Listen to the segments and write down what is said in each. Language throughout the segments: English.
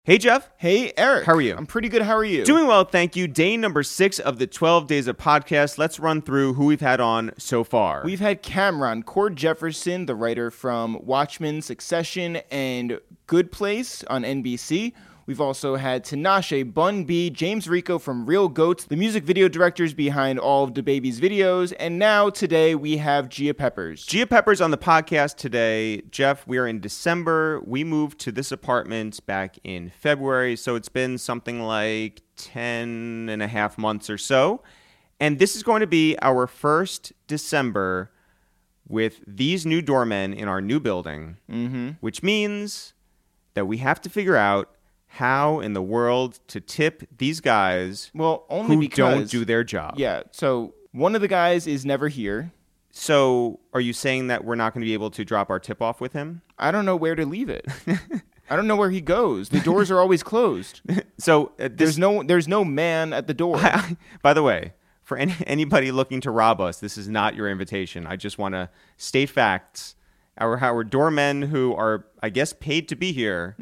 Hey, Jeff. Hey, Eric. How are you? I'm pretty good. How are you? Doing well, thank you. Day number 6 of the 12 Days of Podcast. Let's run through who we've had on so far. We've had Cameron Cord Jefferson, the writer from Watchmen, Succession, and Good Place on NBC. We've also had Tinashe, Bun B, James Rico from Real Goats, the music video directors behind all of DaBaby's videos. And now, today, we have Gia Peppers. Gia Peppers on the podcast today. Jeff, we are in December. We moved to this apartment back in February, so it's been something like 10 and a half months or so. And this is going to be our first December with these new doormen in our new building, which means that we have to figure out how in the world to tip these guys who don't do their job. Yeah, so one of the guys is never here. So are you saying that we're not going to be able to drop our tip off with him? I don't know where to leave it. I don't know where he goes. The doors are always closed. So there's no man at the door. By the way, for anybody looking to rob us, this is not your invitation. I just want to state facts. Our doormen who are, I guess, paid to be here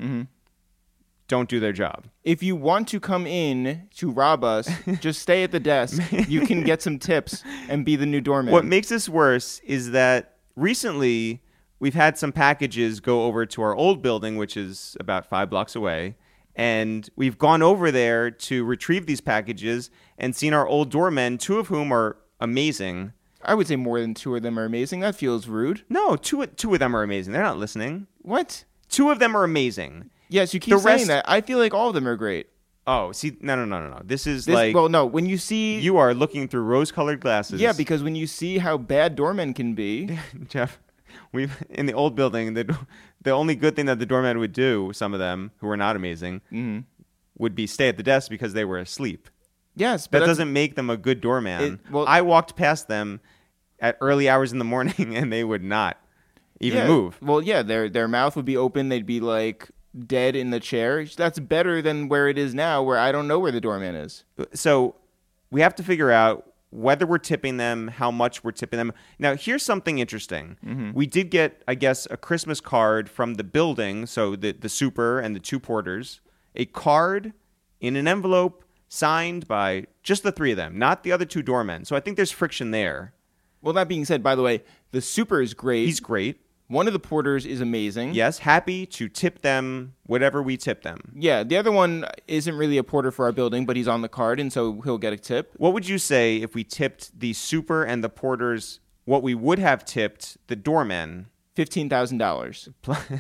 don't do their job. If you want to come in to rob us, just stay at the desk. You can get some tips and be the new doorman. What makes this worse is that recently we've had some packages go over to our old building, which is about 5 blocks away. And we've gone over there to retrieve these packages and seen our old doormen, 2 of whom are amazing. I would say more than 2 of them are amazing. That feels rude. No, two of them are amazing. They're not listening. What? 2 of them are amazing. Yes, you keep saying that. I feel like all of them are great. Oh, see, no. This is when you see... You are looking through rose-colored glasses. Yeah, because when you see how bad doormen can be... Jeff, in the old building, the only good thing that the doorman would do, some of them, who are not amazing, would be stay at the desk because they were asleep. Yes, but that doesn't make them a good doorman. I walked past them at early hours in the morning, and they would not even move. Well, yeah, their mouth would be open. They'd be like... dead in the chair. That's better than where it is now, where I don't know where the doorman is. So we have to figure out whether we're tipping them, how much we're tipping them. Now, here's something interesting. We did get, I guess, a Christmas card from the building, so the super and the 2 porters, a card in an envelope signed by just the 3 of them, not the other 2 doormen. So I think there's friction there. Well, that being said, by the way, the super is great. He's great. One of the porters is amazing. Yes, happy to tip them whatever we tip them. Yeah, the other one isn't really a porter for our building, but he's on the card, and so he'll get a tip. What would you say if we tipped the super and the porters what we would have tipped the doormen? $15,000.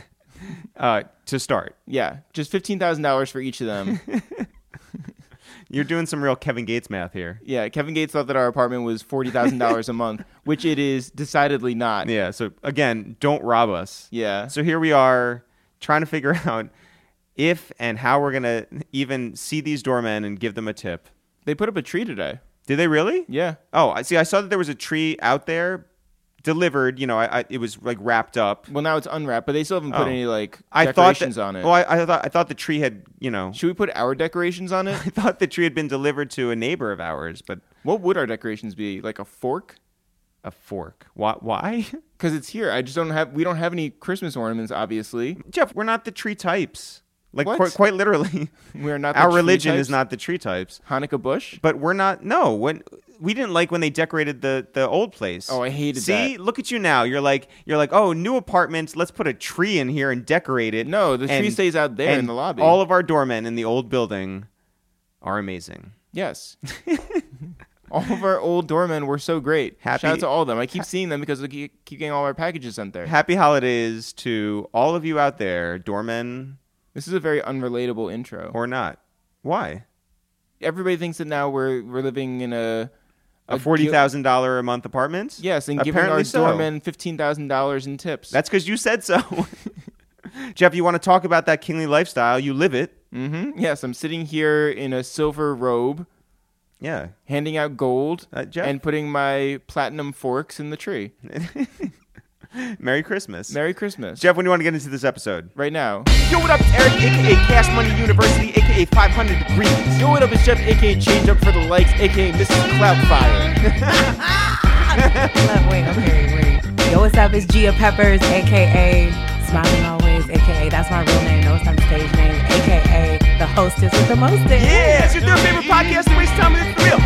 To start. Yeah, just $15,000 for each of them. You're doing some real Kevin Gates math here. Yeah, Kevin Gates thought that our apartment was $40,000 a month, which it is decidedly not. Yeah, so again, don't rob us. Yeah. So here we are trying to figure out if and how we're going to even see these doormen and give them a tip. They put up a tree today. Did they really? Yeah. Oh, I saw that there was a tree out there delivered, it was like wrapped up. Well, now it's unwrapped, but they still haven't put any decorations on it. Well, I thought the tree had, Should we put our decorations on it? I thought the tree had been delivered to a neighbor of ours, but what would our decorations be? Like a fork? A fork. Why? Because it's here. We don't have any Christmas ornaments, obviously. Jeff, we're not the tree types. Like quite literally. We're not our religion is not the tree types. Hanukkah bush? But we're not. No, we didn't like when they decorated the old place. Oh, I hated that. See, look at you now. You're like, oh, new apartment. Let's put a tree in here and decorate it. No, the tree stays out there in the lobby. All of our doormen in the old building are amazing. Yes. All of our old doormen were so great. Shout out to all of them. I keep seeing them because we keep getting all our packages sent there. Happy holidays to all of you out there, doormen. This is a very unrelatable intro. Or not. Why? Everybody thinks that now we're living in a $40,000 a month apartment? Yes, and giving our doormen $15,000 in tips. That's because you said so. Jeff, you want to talk about that kingly lifestyle? You live it. Mm-hmm. Yes, I'm sitting here in a silver robe. Yeah. Handing out gold and putting my platinum forks in the tree. Merry Christmas. Merry Christmas. Jeff, when do you want to get into this episode? Right now. Yo, what up? It's Eric, a.k.a. Cash Money University, a.k.a. 500 Degrees. Yo, what up? It's Jeff, a.k.a. Change Up for the Likes, a.k.a. Mrs. Cloudfire. Wait. Yo, what's up? It's Gia Peppers, a.k.a. Smiling Always, a.k.a. That's my real name. No, it's not the stage name, a.k.a. hostess with the mostest. Yeah, it's your third favorite podcast to waste time with. It's real.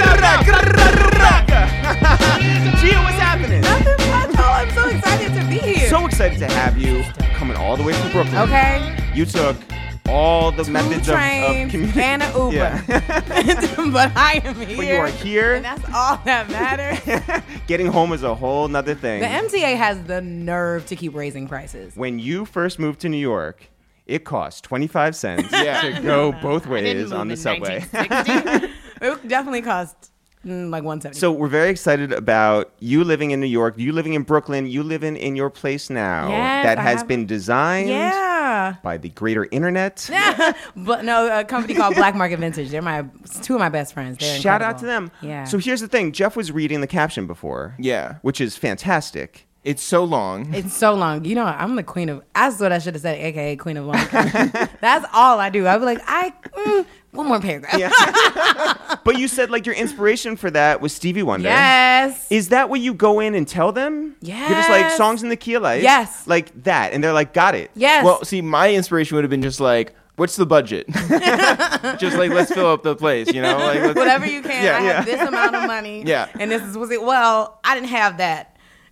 Gia, what's happening? Nothing much. Oh, I'm so excited to be here. So excited to have you coming all the way from Brooklyn. Okay. You took all the methods of trains communication. and an Uber. Yeah. But I am here. But you are here. And that's all that matters. Getting home is a whole nother thing. The MTA has the nerve to keep raising prices. When you first moved to New York, it cost 25 cents Yeah. to go both I didn't ways move on the in subway. 1960. It definitely cost like $1.70. So we're very excited about you living in New York, you living in Brooklyn, you living in your place now Yes, that I has have- been designed yeah. by the greater internet. But no, a company called Black Market Vintage. They're two of my best friends. They're Shout out incredible. to them. Yeah. So here's the thing. Jeff was reading the caption before. Yeah. Which is fantastic. It's so long. It's so long. You know, I'm the queen of. That's what I should have said, aka queen of long. That's all I do. I'd be like, one more paragraph. Yeah. But you said like your inspiration for that was Stevie Wonder. Yes. Is that what you go in and tell them? Yes. You're just like songs in the key of life. Yes. Like that. And they're like, got it. Yes. Well, see, my inspiration would have been just like, what's the budget? Just like, let's fill up the place, you know? Like, let's- whatever you can. Yeah. I have this amount of money. Yeah. And this is well, I didn't have that.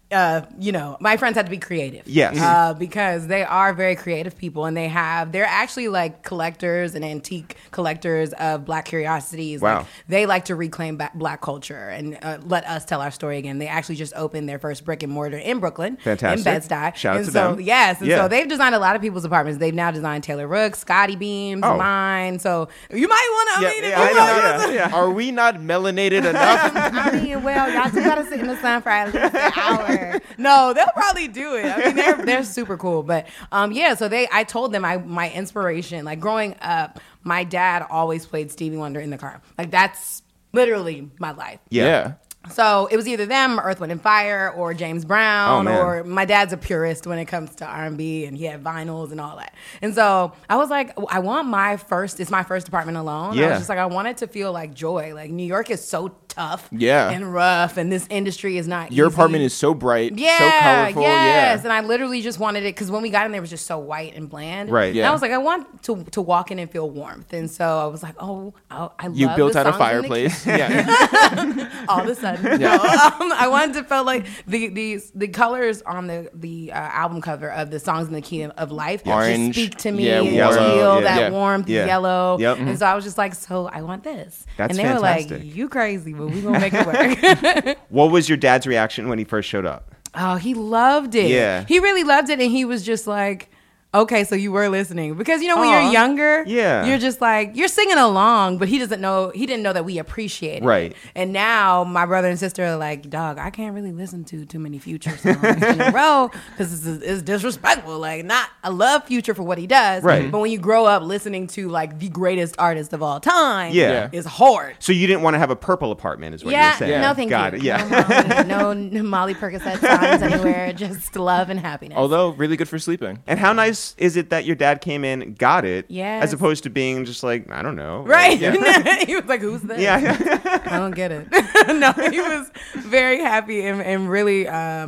My friends had to be creative. Yes. Because they are very creative people, and they're actually like collectors and antique collectors of Black curiosities. Wow. Like, they like to reclaim Black culture and let us tell our story again. They actually just opened their first brick and mortar in Brooklyn, Fantastic. in Bed-Stuy. Shout out and to so, them. Yes, and Yeah. so they've designed a lot of people's apartments. They've now designed Taylor Rooks, Scotty Beams, Oh. mine. So you might want to. Are we not melanated enough? I mean, well, y'all just gotta sit in the sun for at least an hour. No, they'll probably do it. I mean, they're super cool. But so I told them my inspiration. Like growing up, my dad always played Stevie Wonder in the car. Like that's literally my life. Yeah. So it was either them, Earth, Wind, and Fire, or James Brown, Oh, man. or my dad's a purist when it comes to R&B, and he had vinyls and all that. And so I was like, I want it's my first apartment alone. I Yeah. was just like, I want it to feel like joy. Like New York is so tough Yeah. and rough, and this industry is not Your easy. apartment is so bright, Yeah, so colorful. yes. Yeah. And I literally just wanted it because when we got in there, it was just so white and bland. Right. And Yeah. I was like, I want to walk in and feel warmth. And so I was like, I love You built the out a songs in the fireplace. Yeah. all of a sudden. Yeah. No, I wanted to feel like the colors on the album cover of the songs in the key of life Orange, just speak to me. yeah, and yellow, feel yeah. that Yeah. warmth, Yeah. yellow. Yep. And so I was just like, so I want this. That's and they were fantastic. like, you crazy, but we gonna make it work. What was your dad's reaction when he first showed up? Oh, he loved it. Yeah. He really loved it, and he was just like, okay, so you were listening. Because, when Aw. you're younger, Yeah. you're just like, you're singing along, but he didn't know that we appreciate it. Right. And now my brother and sister are like, dog, I can't really listen to too many Future songs in a row because it's disrespectful. Like, I love Future for what he does. Right. But when you grow up listening to, like, the greatest artist of all time, Yeah. it's hard. So you didn't want to have a purple apartment, is what Yeah, you're saying? no, thank Got you. it. Yeah. No Molly Percocet signs anywhere. Just love and happiness. Although really good for sleeping. And how nice is it that your dad came in, got it, Yes. as opposed to being just like, I don't know. Right. Yeah. He was like, who's this? Yeah. I don't get it. No, he was very happy and really,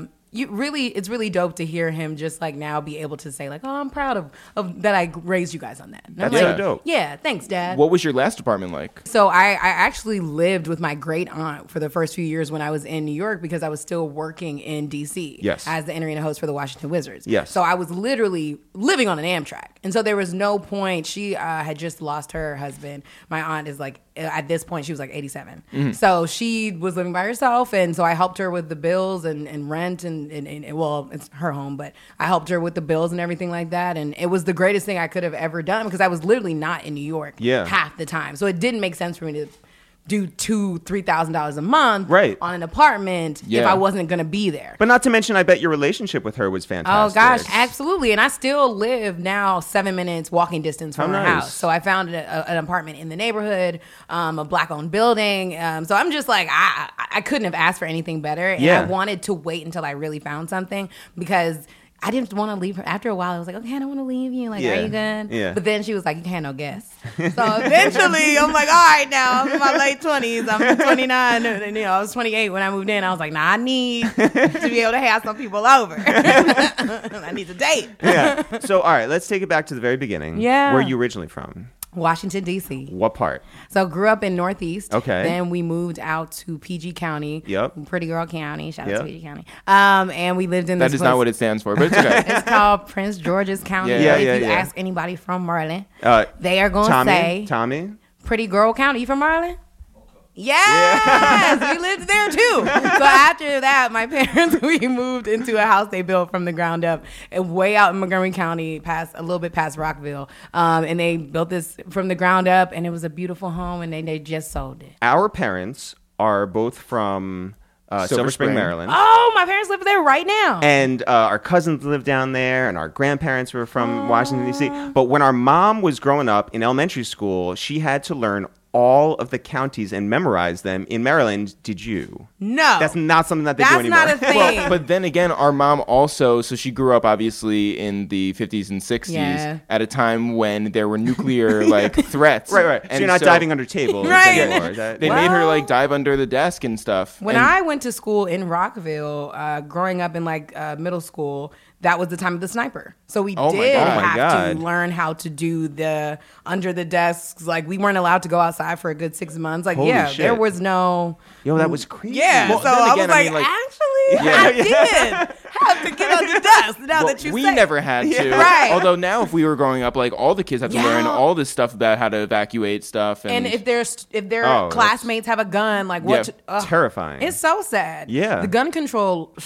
it's really dope to hear him just like now be able to say like, oh, I'm proud of that I raised you guys on that. And I'm That's so like, dope. Yeah, thanks, Dad. What was your last apartment like? So I actually lived with my great aunt for the first few years when I was in New York because I was still working in DC Yes. as the in-arena host for the Washington Wizards. Yes. So I was literally living on an Amtrak. And so there was no point. She had just lost her husband. My aunt is like, at this point, she was like 87. Mm-hmm. So she was living by herself. And so I helped her with the bills and rent and well, it's her home, but I helped her with the bills and everything like that. And it was the greatest thing I could have ever done because I was literally not in New York Yeah. half the time. So it didn't make sense for me to do $2,000-$3,000 a month Right. on an apartment if Yeah. I wasn't going to be there. But not to mention, I bet your relationship with her was Oh fantastic. gosh, absolutely. And I still live now 7 minutes walking distance from How her nice. house. So I found an apartment in the neighborhood, a Black-owned building. So I'm just like, I couldn't have asked for anything better. And Yeah. I wanted to wait until I really found something because I didn't want to leave her. After a while, I was like, okay, I don't want to leave you. Like, Yeah. are you good? Yeah. But then she was like, you can't no guess. So eventually, I'm like, all right, now I'm in my late 20s. I'm 29. And, I was 28 when I moved in. I was like, nah, I need to be able to have some people over. I need to date. Yeah. So, all right, let's take it back to the very beginning. Yeah. Where are you originally from? Washington, D.C. What part? So grew up in Northeast. Okay. Then we moved out to PG County. Yep. Pretty Girl County. Shout out Yep. to PG County. And we lived in this That is not place- what it stands for, but it's okay. It's called Prince George's County. Yeah, If yeah, you yeah. ask anybody from Maryland, Uh, they are going to say Tommy? Pretty Girl County. You from Maryland? Yes, we lived there too. So after that, my parents, we moved into a house they built from the ground up, way out in Montgomery County, a little bit past Rockville. And they built this from the ground up, and it was a beautiful home, and they just sold it. Our parents are both from Silver Spring, Spring. Maryland. Oh, my parents live there right now. And our cousins lived down there, and our grandparents were from Washington, D.C. But when our mom was growing up in elementary school, she had to learn all of the counties and memorize them. In Maryland, did you? No, That's not something that they do that's anymore. not a thing. Well, but then again, our mom also, so she grew up obviously in the 50s and 60s Yeah. at a time when there were nuclear like threats. Right. So And you're not diving under tables Right. anymore. Is that- They made her Well- like dive under the desk and stuff. When And- I went to school in Rockville, growing up in middle school, that was the time of the sniper. So we Oh my did God. have God. to learn how to do the under the desks. Like we weren't allowed to go outside for a good 6 months. Like Holy yeah, shit. there was no. Yo, that was crazy. Yeah, Well, so then I again, was I like, mean, like- actually, Yeah. I did have to get on the desk. Now Well, that you we say it. never had to. Right. Although now, if we were growing up, like all the kids have to learn Yeah. all this stuff about how to evacuate stuff. And if their Oh, classmates have a gun, like what? Yeah, terrifying. It's so sad. Yeah. the gun control.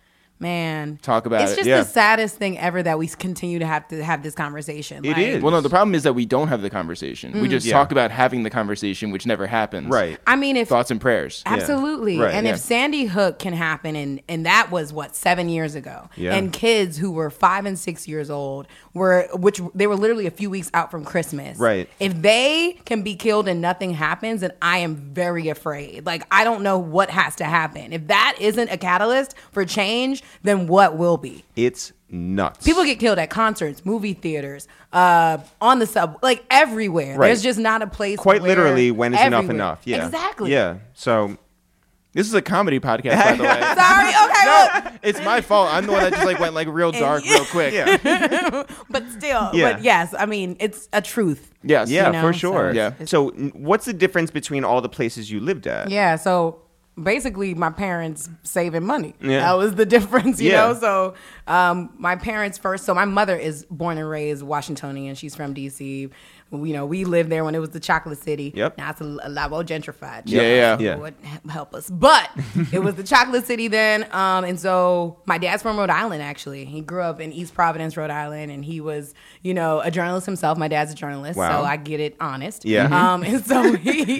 Man, Talk about it's it, just yeah. the saddest thing ever that we continue to have this conversation. It is. well, no, the problem is that we don't have the conversation. We just Yeah. talk about having the conversation, which never happens. Right. I mean, if Thoughts and prayers. absolutely, Right, and yeah. if Sandy Hook can happen, and that was what 7 years ago, Yeah. and kids who were 5 and 6 years old which they were literally a few weeks out from Christmas. Right. If they can be killed and nothing happens, then I am very afraid. Like I don't know what has to happen. If that isn't a catalyst for change, then what will be? It's nuts. People get killed at concerts, movie theaters, on the sub, like everywhere. Right. There's just not a place. Quite where literally, when is enough everywhere. enough? Yeah. Exactly. Yeah. So This is a comedy podcast, by the way. Sorry. Okay. Look. It's my fault. I'm the one that just like went like real dark real quick. yeah. But still, Yeah. but yes, I mean, it's a truth. Yes. Yeah, You know, for so sure. Yeah. So, what's the difference between all the places you lived at? Yeah. So basically, my parents saving money. Yeah. That was the difference, you Yeah. know? So my parents first, so my mother is born and raised Washingtonian. She's from D.C. You know, we lived there when it was the Chocolate City. Yep. Now it's a lot more gentrified. Yeah. Lord help us. But it was the Chocolate City then. And so my dad's from Rhode Island, actually. He grew up in East Providence, Rhode Island, and he was, you know, a journalist himself. My dad's a journalist, Wow. so I get it honest. Yeah. And so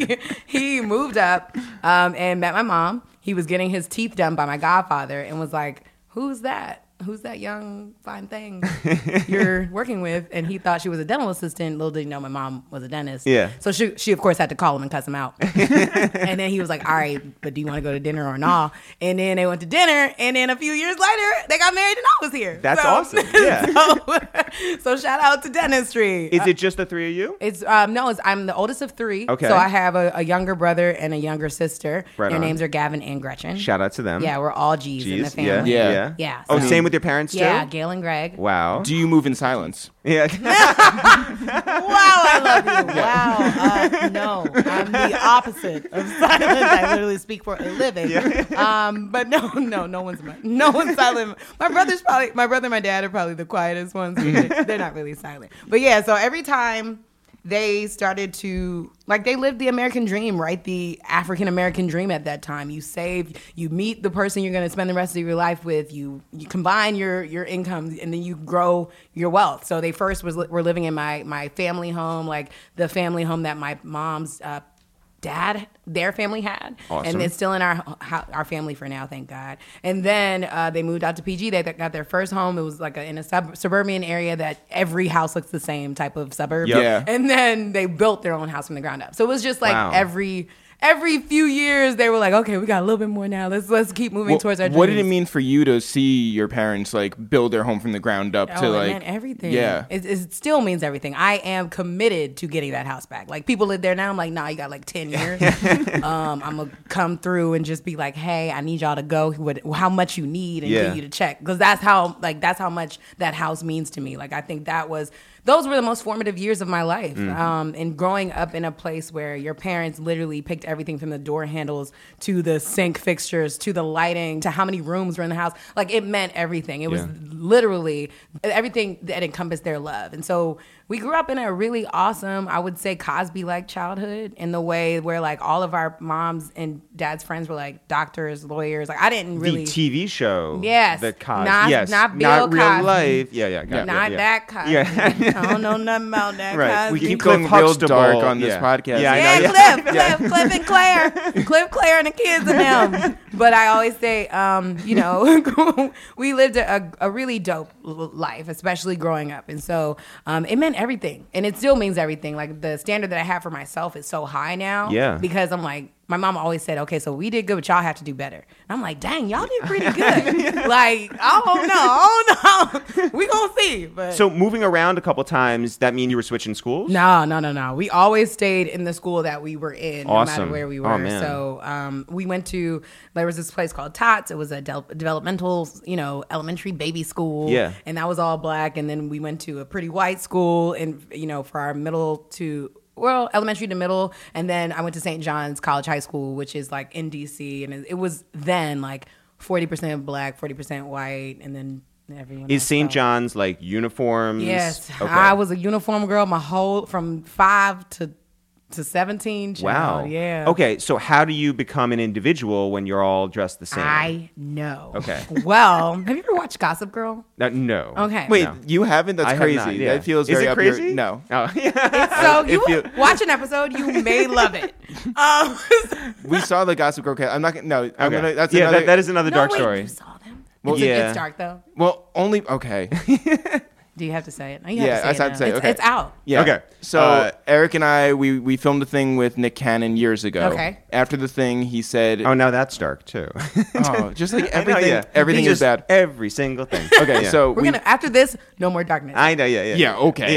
he moved up and met my mom. He was getting his teeth done by my godfather and was like, who's that? Who's that young, fine thing you're working with? And he thought she was a dental assistant. Little did he know my mom was a dentist. Yeah. So she of course, had to call him and cuss him out. And then he was like, all right, but do you want to go to dinner or not? And then they went to dinner. And then a few years later, they got married and I was here. That's So- awesome. Yeah. So shout out to dentistry. Is it just the three of you? It's no, I'm the oldest of three. Okay. So I have a younger brother and a younger sister. Right Their on. names are Gavin and Gretchen. Shout out to them. Yeah, we're all G's in the Jeez. Yeah. family. Yeah. Yeah, Oh, so- same with your parents too? Yeah, Gail and Greg. Wow. Do you move in silence? Yeah. Wow, I love you. Wow. No, I'm the opposite of silent. I literally speak for a living. But no one's silent. My brother and my dad are probably the quietest ones. They're not really silent. But yeah, so every time they started to, like, they lived the American dream, right? The African American dream at that time. You save, you meet the person you're going to spend the rest of your life with. You combine your income, and then you grow your wealth. So they first were living in my family home, like the family home that my mom's dad, their family had. Awesome. And it's still in our family for now, thank God. And then they moved out to PG. They got their first home. It was like in a suburban area that every house looks the same type of suburb. Yep. Yeah. And then they built their own house from the ground up. So it was just like Wow. every every few years they were like, okay, we got a little bit more now. Let's keep moving towards our dreams. What did it mean for you to see your parents like build their home from the ground up to It like meant everything. Yeah. It still means everything. I am committed to getting that house back. Like people live there now. I'm like, nah, you got like 10 years. I'm gonna come through and just be like, hey, I need y'all to go. How much you need and get you to check, because that's how much that house means to me. Like I think those were the most formative years of my life. And growing up in a place where your parents literally picked everything from the door handles to the sink fixtures to the lighting to how many rooms were in the house. Like it meant everything. It was literally everything that encompassed their love. And so we grew up in a really awesome, I would say Cosby-like childhood, in the way where like all of our moms and dad's friends were like doctors, lawyers. Like I didn't really. The TV show. Yes. The Cosby. Not Bill not real Cosby. life. Yeah. Not that Cosby. Yeah. I don't know nothing about that Right. Cosby. we keep Cliff going real Huxtable. dark on this Yeah. podcast. Yeah, I know. Yeah, Cliff and Claire. Cliff, Claire, and the kids and them. But I always say, we lived a really dope life, especially growing up. And so it meant everything. And it still means everything. Like the standard that I have for myself is so high now. Yeah. Because I'm like, my mom always said, okay, so we did good, but y'all have to do better. And I'm like, dang, y'all did pretty good. Like, I don't know. We gonna see. But So moving around a couple times, that mean you were switching schools? No. We always stayed in the school that we were in, no matter Awesome. where we Oh, were. man. So we went to, there was this place called Tots. It was a developmental, elementary baby school. Yeah. And that was all black. And then we went to a pretty white school and, for our elementary to middle. And then I went to St. John's College High School, which is like in DC. And it was then like 40% black, 40% white. And then everyone Is else St. felt- John's like uniforms? Yes, Okay. I was a uniform girl from 5 to 17. Child. Wow. Yeah. Okay, so how do you become an individual when you're all dressed the same? I know. Okay. Well, have you ever watched Gossip Girl? No. Okay. Wait, No. you haven't? That's I have crazy. not, yeah. That feels Is very it up crazy? your... No. Oh, yeah. So if you you- watch an episode, you may love it. We saw the Gossip Girl cast. I'm not gonna... No. I'm Okay. gonna... That's yeah, another... that is another No, dark wait, story. You saw them? Well, It's dark though. Well, only... Okay. Do you have to say it? No, you Yeah, have to say I it. have to say it. Now. Okay. It's out. Yeah. Okay. So Eric and I, we filmed a thing with Nick Cannon years ago. Okay. After the thing, he said... Oh, now that's dark too. Oh, just like I know, everything, yeah. everything is Just bad. Every single thing. Okay, Yeah. so We're gonna after this, no more darkness. I know, yeah. yeah, okay.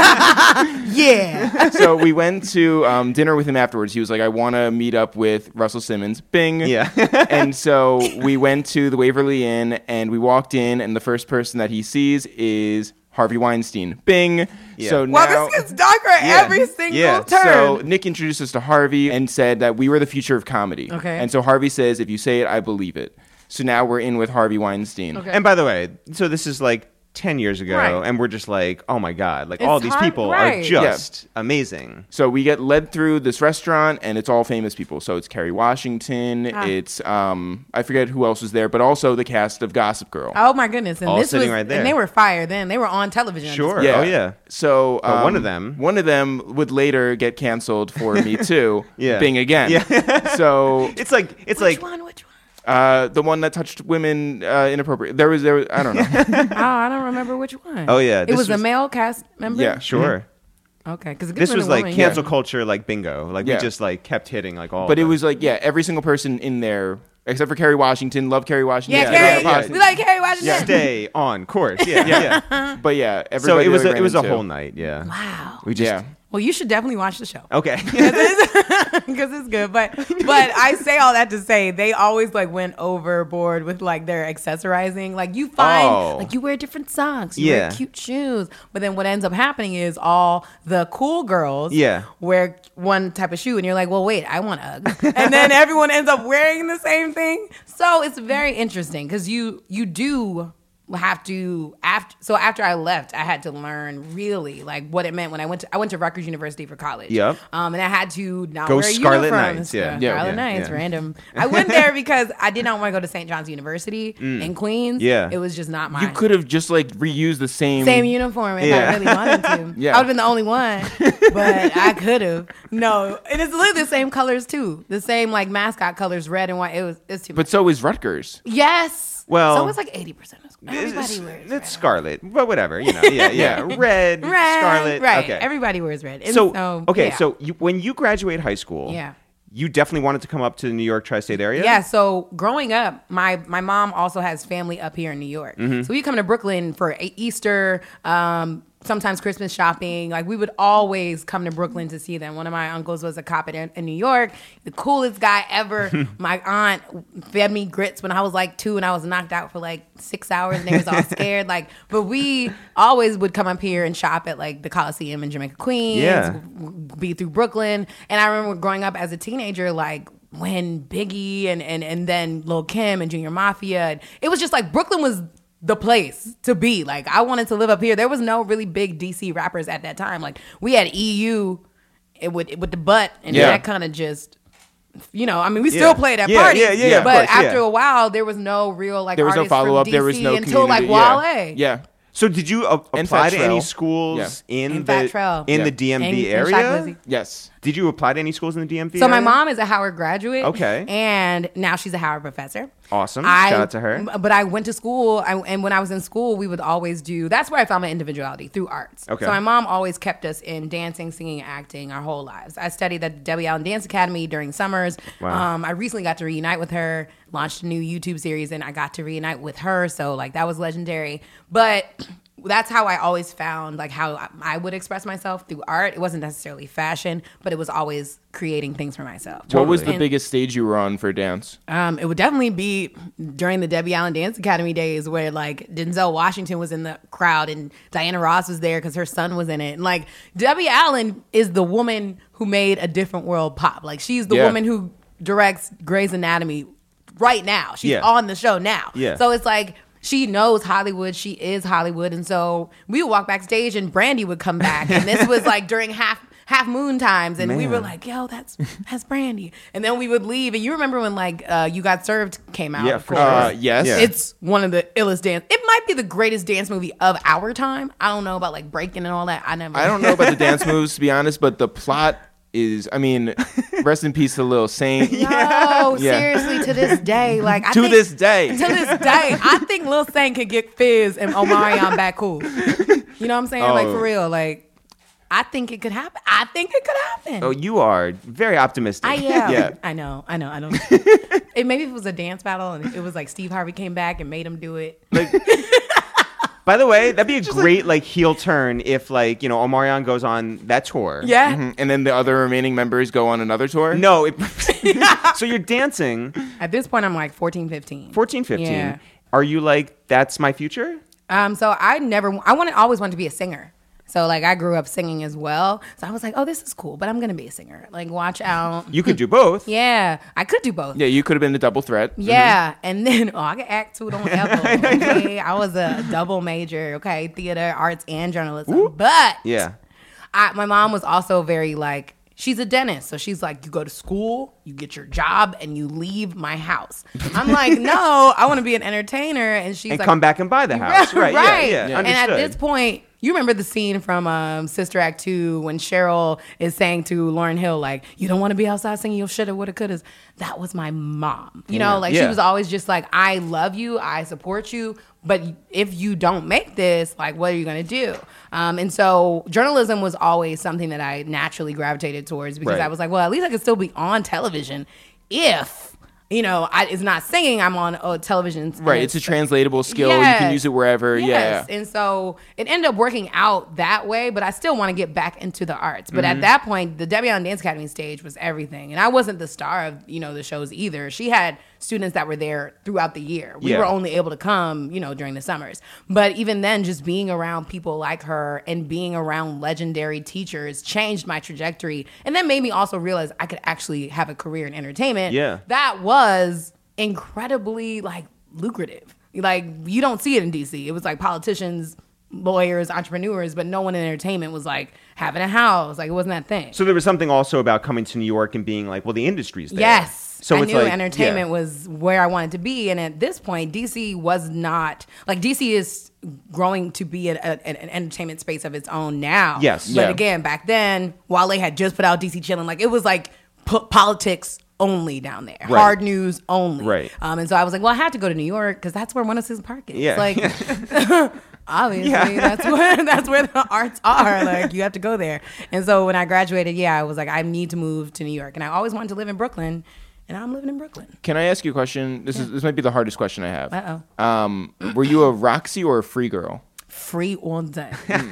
Yeah. yeah. So we went to dinner with him afterwards. He was like, I want to meet up with Russell Simmons. Bing. Yeah. And so we went to the Waverly Inn, and we walked in, and the first person that he sees is Harvey Weinstein. Bing. Yeah. So Well, now... this gets darker Yeah. every single Yeah. turn. So Nick introduced us to Harvey and said that we were the future of comedy. Okay. And so Harvey says, if you say it, I believe it. So now we're in with Harvey Weinstein. Okay. And by the way, so this is like 10 years ago, Right. and we're just like, oh my God, like It's all these hard- people right. are just amazing. So we get led through this restaurant, and it's all famous people. So it's Kerry Washington. Ah. It's I forget who else was there, but also the cast of Gossip Girl. Oh my goodness! And All this sitting was, right there. and they were fire then. They were on television. Sure. Yeah. Oh, yeah. So But one of them- one of them would later get canceled for Me Too. Yeah. Bing again. Yeah. So It's like, Which one? the one that touched women inappropriate. There was I don't know. Oh, I don't remember which one. Oh, yeah, it this was a was- male cast member. Yeah. sure. Okay, because This was like woman, cancel culture, like bingo. Like Yeah. we just like kept hitting like all But of it them. was like, yeah, every single person in there, except for Kerry Washington. Love Kerry Washington. Yeah, Yeah, Carrie. yeah, yeah. We like Carrie Washington. Stay on course. Yeah, yeah. But yeah, So everybody it was that we it ran was a into. whole night. Yeah. Wow. We just Yeah. Well, you should definitely watch the show. okay. Because it's good. But I say all that to say they always like went overboard with like their accessorizing. Like you find Oh. like you wear different socks, you wear Yeah. cute shoes, but then what ends up happening is all the cool girls Yeah. wear one type of shoe, and you're like, well, wait, I want Uggs, and then everyone ends up wearing the same thing. So it's very interesting because you do have to after I left, I had to learn really like what it meant when I went to Rutgers University for college. Yep. And I had to not Go wear Scarlet uniforms. Knights, yeah. Yeah, Scarlet yeah, Knights, yeah. random. I went there because I did not want to go to St. John's University in Queens. Yeah. It was just not my You could have just like reused the same. same uniform if Yeah. I really wanted to. Yeah. I would have been the only one, but I could have. No, and it's literally the same colors too. The same like mascot colors, red and white. It's too much. But so is Rutgers. Yes. Well, so it's like 80% of everybody It's, wears it's Scarlet, but whatever, you know. Yeah, yeah. Red, red. Scarlet. Right. Okay. Everybody wears red. And So okay, yeah. so when you graduate high school, Yeah. you definitely wanted to come up to the New York tri-state area? Yeah, so growing up, my mom also has family up here in New York. Mm-hmm. So we come to Brooklyn for Easter, sometimes Christmas shopping. Like, we would always come to Brooklyn to see them. One of my uncles was a cop in New York, the coolest guy ever. My aunt fed me grits when I was like 2 and I was knocked out for like 6 hours and they was all scared. Like, but we always would come up here and shop at like the Coliseum in Jamaica, Queens, Yeah. be through Brooklyn. And I remember growing up as a teenager, like, when Biggie and then Lil' Kim and Junior Mafia, it was just like Brooklyn was the place to be. Like, I wanted to live up here. There was no really big DC rappers at that time. Like, we had EU with the butt, and that kind of just, I mean, we still played at parties. Yeah, but of course, after a while, there was no real like There was no artists from follow-up. DC There was no until like community. Wale. Yeah. So did you apply Fat to any Trell. schools in And the Fat Trell. the DMV And area? Shaq Lizzy. Yes. Did you apply to any schools in the DMV So area? my mom is a Howard graduate. Okay. And now she's a Howard professor. Awesome. Shout out to her. But I went to school, and when I was in school, we would always that's where I found my individuality, through arts. Okay. So my mom always kept us in dancing, singing, acting our whole lives. I studied at the Debbie Allen Dance Academy during summers. Wow. I recently got to reunite with her, launched a new YouTube series, and I got to reunite with her. So like that was legendary. But that's how I always found like how I would express myself, through art. It wasn't necessarily fashion, but it was always creating things for myself. What was the And, biggest stage you were on for dance? it would definitely be during the Debbie Allen Dance Academy days, where like Denzel Washington was in the crowd and Diana Ross was there because her son was in it. And like, Debbie Allen is the woman who made A Different World pop. Like, she's the woman who directs Grey's Anatomy right now. She's on the show now. Yeah. So it's like, she knows Hollywood. She is Hollywood. And so we would walk backstage and Brandy would come back. And this was like during half moon times. And we were like, yo, that's Brandy. And then we would leave. And you remember when like You Got Served came out? Yeah, of for course. sure. Yes. Yeah. It's one of the illest dance. It might be the greatest dance movie of our time. I don't know about like breaking and all that. I don't know about the dance moves, to be honest, but the plot is, I mean, rest in peace to Lil Saint. No, seriously, to this day, like To this day. I think Lil Saint could get Fizz and Omarion back cool. You know what I'm saying? Like, for real, like, I think it could happen. Oh, you are very optimistic. I am. Yeah. I know. I don't. Maybe if it was a dance battle and it was like Steve Harvey came back and made him do it. By the way, that'd be a great like heel turn if like, Omarion goes on that tour. Yeah. Mhm. And then the other remaining members go on another tour? No. So you're dancing At this point, I'm like 14, 15. 14, 15. Yeah. Are you like, that's my future? So I always wanted to be a singer. So like I grew up singing as well. So I was like, oh, this is cool, but I'm gonna be a singer. Like, watch out. You could do both. Yeah, I could do both. Yeah, you could have been a double threat. Yeah, and then I could act too. Don't ever. Okay, I was a double major. Okay, theater, arts, and journalism. But Yeah. my mom was also very like, she's a dentist, so she's like, you go to school, you get your job, and you leave my house. I'm like, no, I want to be an entertainer, and she's And like, come back and buy the house. Right. Yeah. And at Understood. this point, you remember the scene from Sister Act 2 when Cheryl is saying to Lauryn Hill, like, you don't want to be outside singing your shoulda, woulda, couldas. That was my mom. You know, like, she was always just like, I love you, I support you, but if you don't make this, like, what are you going to do? And so journalism was always something that I naturally gravitated towards because Right. I was like, well, at least I could still be on television if... it's not singing. I'm on television. Right, it's a translatable skill. You can use it wherever. Yes. Yeah. And so it ended up working out that way, but I still want to get back into the arts. But Mm-hmm. at that point, the Debbie Allen Dance Academy stage was everything. And I wasn't the star of, the shows either. She had students that were there throughout the year. We were only able to come, during the summers. But even then, just being around people like her and being around legendary teachers changed my trajectory. And then made me also realize I could actually have a career in entertainment. Yeah. That was incredibly like lucrative. Like, you don't see it in DC. It was like politicians, lawyers, entrepreneurs, but no one in entertainment was like having a house. Like, it wasn't that thing. So there was something also about coming to New York and being like, well, the industry's there. Yes. So I it's knew like, entertainment was where I wanted to be. And at this point, DC was not, like, DC is growing to be an entertainment space of its own now. Yes. But Yeah. again, back then, Wale had just put out DC Chillin'. Like, it was like politics only down there. Right. Hard news only. Right. And so I was like, well, I had to go to New York because that's where 106 Park is. Yeah. Like, Obviously, that's where the arts are. Like, you have to go there. And so when I graduated, I was like, I need to move to New York. And I always wanted to live in Brooklyn, and I'm living in Brooklyn. Can I ask you a question? This might be the hardest question I have. Uh-oh. Were you a Roxy or a Free girl? Free all day.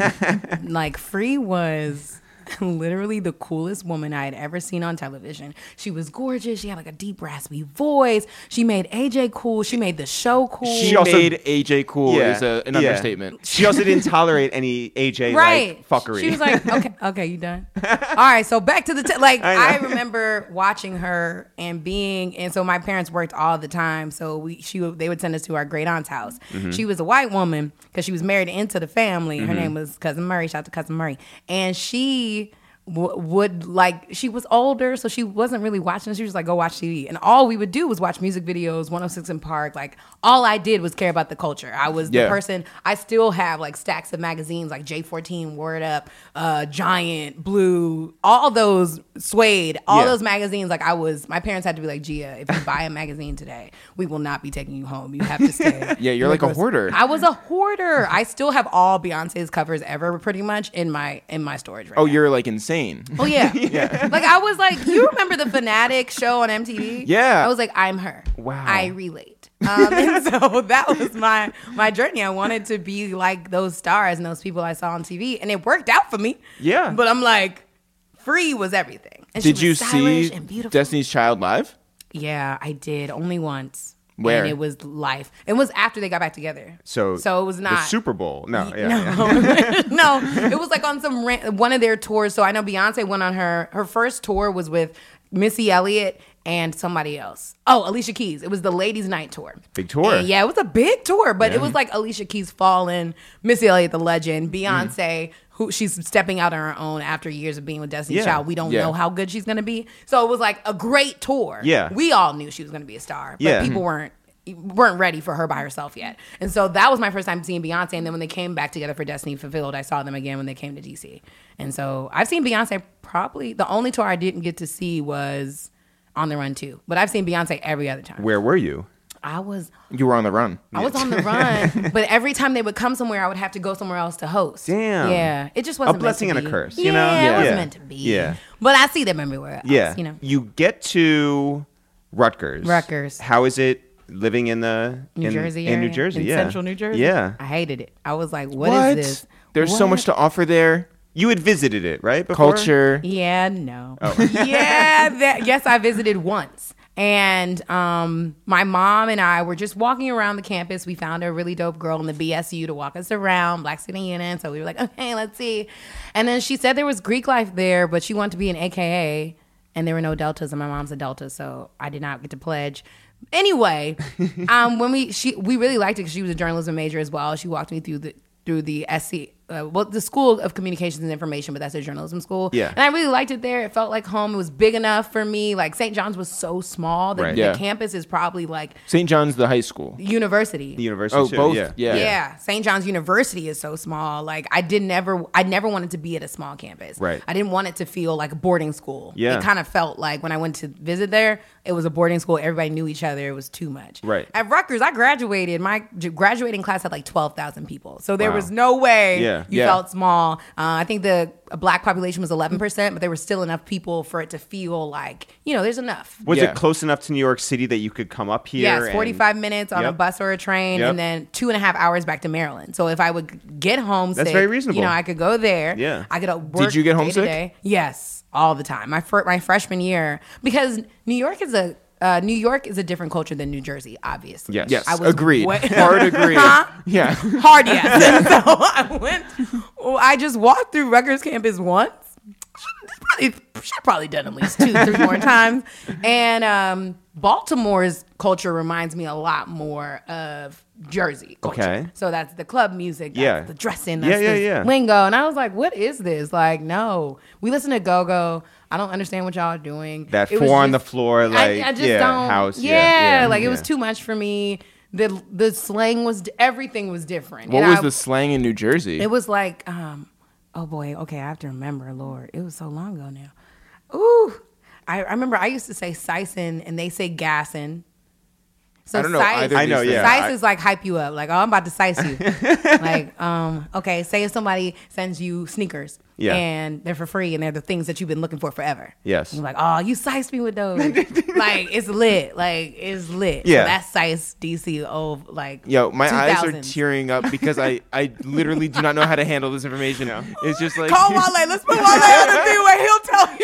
Like, Free was literally the coolest woman I had ever seen on television. She was gorgeous. She had like a deep, raspy voice. She made AJ cool. She made the show cool. She also made AJ cool is an understatement. She also didn't tolerate any AJ like fuckery. She was like, okay, you done? All right, so back to the I remember watching her and so my parents worked all the time, so they would send us to our great aunt's house. Mm-hmm. She was a white woman because she was married into the family. Her name was Cousin Murray. Shout out to Cousin Murray, and she would she was older, so she wasn't really watching. She was like, go watch TV, and all we would do was watch music videos, 106 in Park. Like, all I did was care about the culture. I was the person. I still have like stacks of magazines like J14, Word Up, Giant, Blue, all those, Suede, all those magazines. Like, my parents had to be like, Gia, if you buy a magazine today, we will not be taking you home. You have to stay. You're like a hoarder. I was a hoarder. I still have all Beyonce's covers ever, pretty much, in my storage right now. You're like insane. Oh yeah. Like, I was like, you remember the Fanatic show on MTV? Yeah. I was like, I'm her. Wow. I relate. And so that was my journey. I wanted to be like those stars and those people I saw on TV, and it worked out for me. Yeah. But I'm like, Free was everything. And did she was you stylish see and beautiful. Destiny's Child live? Yeah, I did. Only once. Where? And it was live. It was after they got back together. So it was not the Super Bowl. No, no, it was like on one of their tours. So I know Beyonce went on her first tour was with Missy Elliott and somebody else. Oh, Alicia Keys. It was the Ladies' Night tour. Big tour. And it was a big tour, but it was like Alicia Keys fallen, Missy Elliott the legend, Beyonce who she's stepping out on her own after years of being with Destiny's Child. We don't know how good she's going to be. So it was like a great tour. Yeah. We all knew she was going to be a star, but people weren't ready for her by herself yet. And so that was my first time seeing Beyonce. And then when they came back together for Destiny Fulfilled, I saw them again when they came to DC. And so I've seen Beyonce probably, the only tour I didn't get to see was On the Run 2. But I've seen Beyonce every other time. Where were you? You were on the run. I was on the run, but every time they would come somewhere, I would have to go somewhere else to host. Damn. Yeah. It just wasn't a blessing meant to and be. a curse, you know? Yeah, it wasn't meant to be. Yeah. But I see them everywhere else, Yeah. you know. You get to Rutgers. How is it living in New Jersey in New area? Jersey, in central New Jersey? Yeah. I hated it. I was like, what is this? There's so much to offer there. You had visited it, right? Before? Culture. Yeah, no. Oh. Yes, I visited once. And my mom and I were just walking around the campus. We found a really dope girl in the BSU to walk us around, Black Student Union. So we were like, okay, let's see. And then she said there was Greek life there, but she wanted to be an AKA, and there were no Deltas, and my mom's a Delta, so I did not get to pledge. Anyway, when we really liked it because she was a journalism major as well. She walked me through the SC. The School of Communications and Information, but that's a journalism school. Yeah. And I really liked it there. It felt like home. It was big enough for me. Like, St. John's was so small. The campus is probably like... St. John's, the high school. University. The university, too. Both? Yeah. St. John's University is so small. Like, I never wanted to be at a small campus. Right. I didn't want it to feel like a boarding school. Yeah. It kind of felt like when I went to visit there, it was a boarding school. Everybody knew each other. It was too much. Right. At Rutgers, I graduated. My graduating class had like 12,000 people. So there was no way you felt small. I think the black population was 11%, but there were still enough people for it to feel like, there's enough. Was it close enough to New York City that you could come up here? Yes, 45 minutes on a bus or a train, and then 2.5 hours back to Maryland. So if I would get homesick, that's very reasonable. I could go there. Yeah. I could work. Did you get homesick? Day-to-day. Yes, all the time. My freshman year, because New York is a different culture than New Jersey, obviously. Yes. Agreed. Hard agree. Huh? Yeah. Hard yes. And so I just walked through Rutgers campus once. Should probably done at least 2-3 more times. And Baltimore's culture reminds me a lot more of Jersey culture. Okay. So that's the club music, that's the dressing, that's the yeah. lingo. And I was like, what is this? Like, no. We listen to Go-Go. I don't understand what y'all are doing. That four on the floor, like, I just don't. House. It was too much for me. The slang everything was different. What was the slang in New Jersey? It was like, oh boy, okay, I have to remember, Lord. It was so long ago now. Ooh. I remember I used to say sicin' and they say gassin'. So I don't know size, either of I know, these yeah. things. Size is like hype you up. Like, oh, I'm about to size you. Like, okay, say if somebody sends you sneakers Yeah. and they're for free and they're the things that you've been looking for forever. Yes. And you're like, oh, you sized me with those. Like, it's lit. Like, it's lit. Yeah. So that's size DC of like Yo, my eyes are 2000s. tearing up because I literally do not know how to handle this information. It's just like Call Wale. Let's put Wale on the thing where he'll tell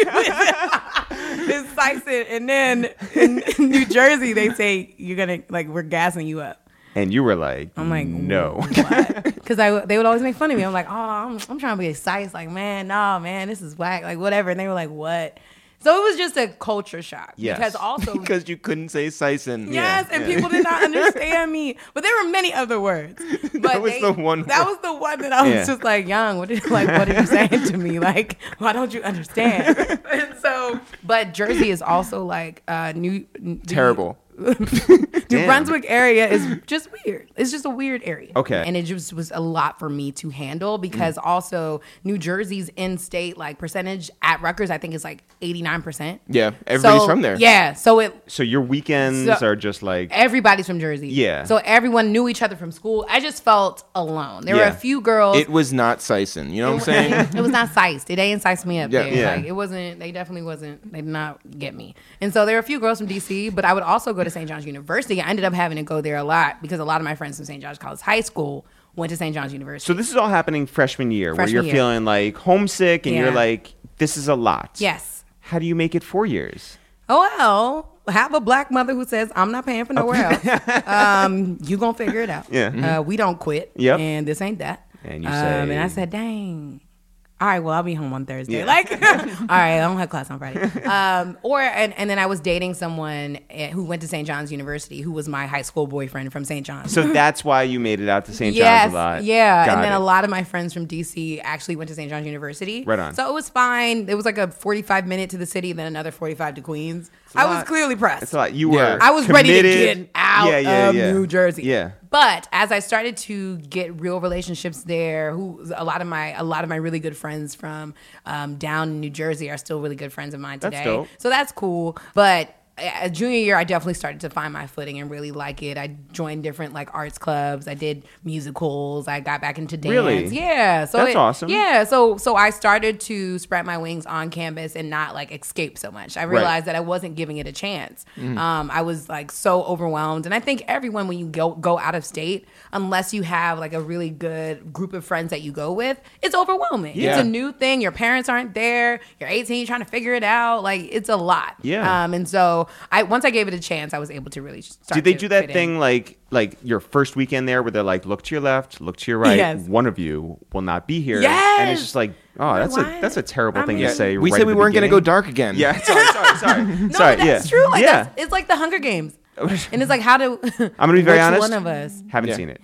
you it's Sison. And then in New Jersey, they say you're gonna like we're gassing you up. And you were like, I'm like, no. Because they would always make fun of me. I'm like, oh, I'm trying to be excited. Like, man, no, man, this is whack. Like, whatever. And they were like, what? So it was just a culture shock. Yes. Because also, because you couldn't say Sison. yes, and people did not understand me. But there were many other words. But was the one That word. was the one that I was Yeah. just like, young. What are you saying to me? Like, why don't you understand? And so, but Jersey is also like Terrible. New Damn. Brunswick area is just weird. It's just a weird area. Okay. And it just was a lot for me to handle because also New Jersey's in-state like percentage at Rutgers, I think is like 89%. Yeah, everybody's So, from there. Yeah. So So your weekends So- are just like, everybody's from Jersey. Yeah. So everyone knew each other from school. I just felt alone. There were Yeah. a few girls. It was not Sison. You know what I'm saying? It was not sized. They didn't size me up Yeah. there. Yeah. Like it wasn't. They definitely wasn't. They did not get me. And so there were a few girls from DC, but I would also go to St. John's University. I ended up having to go there a lot because a lot of my friends from St. John's College High School went to St. John's University. so this is all happening freshman year where Freshman you're year. feeling like homesick and you're Yeah. like, this is a lot. Yes. How do you make it 4 years? Oh well, have a black mother who says I'm not paying for nowhere else. You gonna figure it out. Yeah. We don't quit. Yep. And this ain't that. And you say- And I said, dang. All right, well, I'll be home on Thursday. Yeah. Like, all right, I don't have class on Friday. And then I was dating someone who went to St. John's University, who was my high school boyfriend from St. John's. So that's why you made it out to St. Yes, John's a lot. yeah. Got And then it. a lot of my friends from DC actually went to St. John's University. Right on. So it was fine. It was like a 45-minute to the city, then another 45 to Queens. I was lot. clearly pressed. It's a lot. You Yeah. were I was ready to committed. get out of yeah. New Jersey. Yeah. But as I started to get real relationships there, a lot of my really good friends from down in New Jersey are still really good friends of mine That's today. dope. So that's cool. But junior year, I definitely started to find my footing and really like it. I joined different like arts clubs. I did musicals. I got back into dance. Really? Yeah. So That's awesome. Yeah. So I started to spread my wings on campus and not like escape so much. I realized that I wasn't giving it a chance. I was like so overwhelmed. And I think everyone, when you go out of state, unless you have like a really good group of friends that you go with, it's overwhelming. Yeah. It's a new thing. Your parents aren't there. You're 18, you're trying to figure it out. Like it's a lot. Yeah. And so once I gave it a chance, I was able to really start. Did they to do that fit thing in. like your first weekend there where they're like, look to your left, look to your right. Yes. One of you will not be here. Yes. And it's just like, oh, Why? that's a terrible I thing mean- to say. We right said at we the weren't going to go beginning. dark again. Yeah. Sorry. No, sorry. that's Yeah. true. Like yeah. it's like the Hunger Games. And it's like how to I'm gonna be very which honest. one of us? Haven't Yeah. seen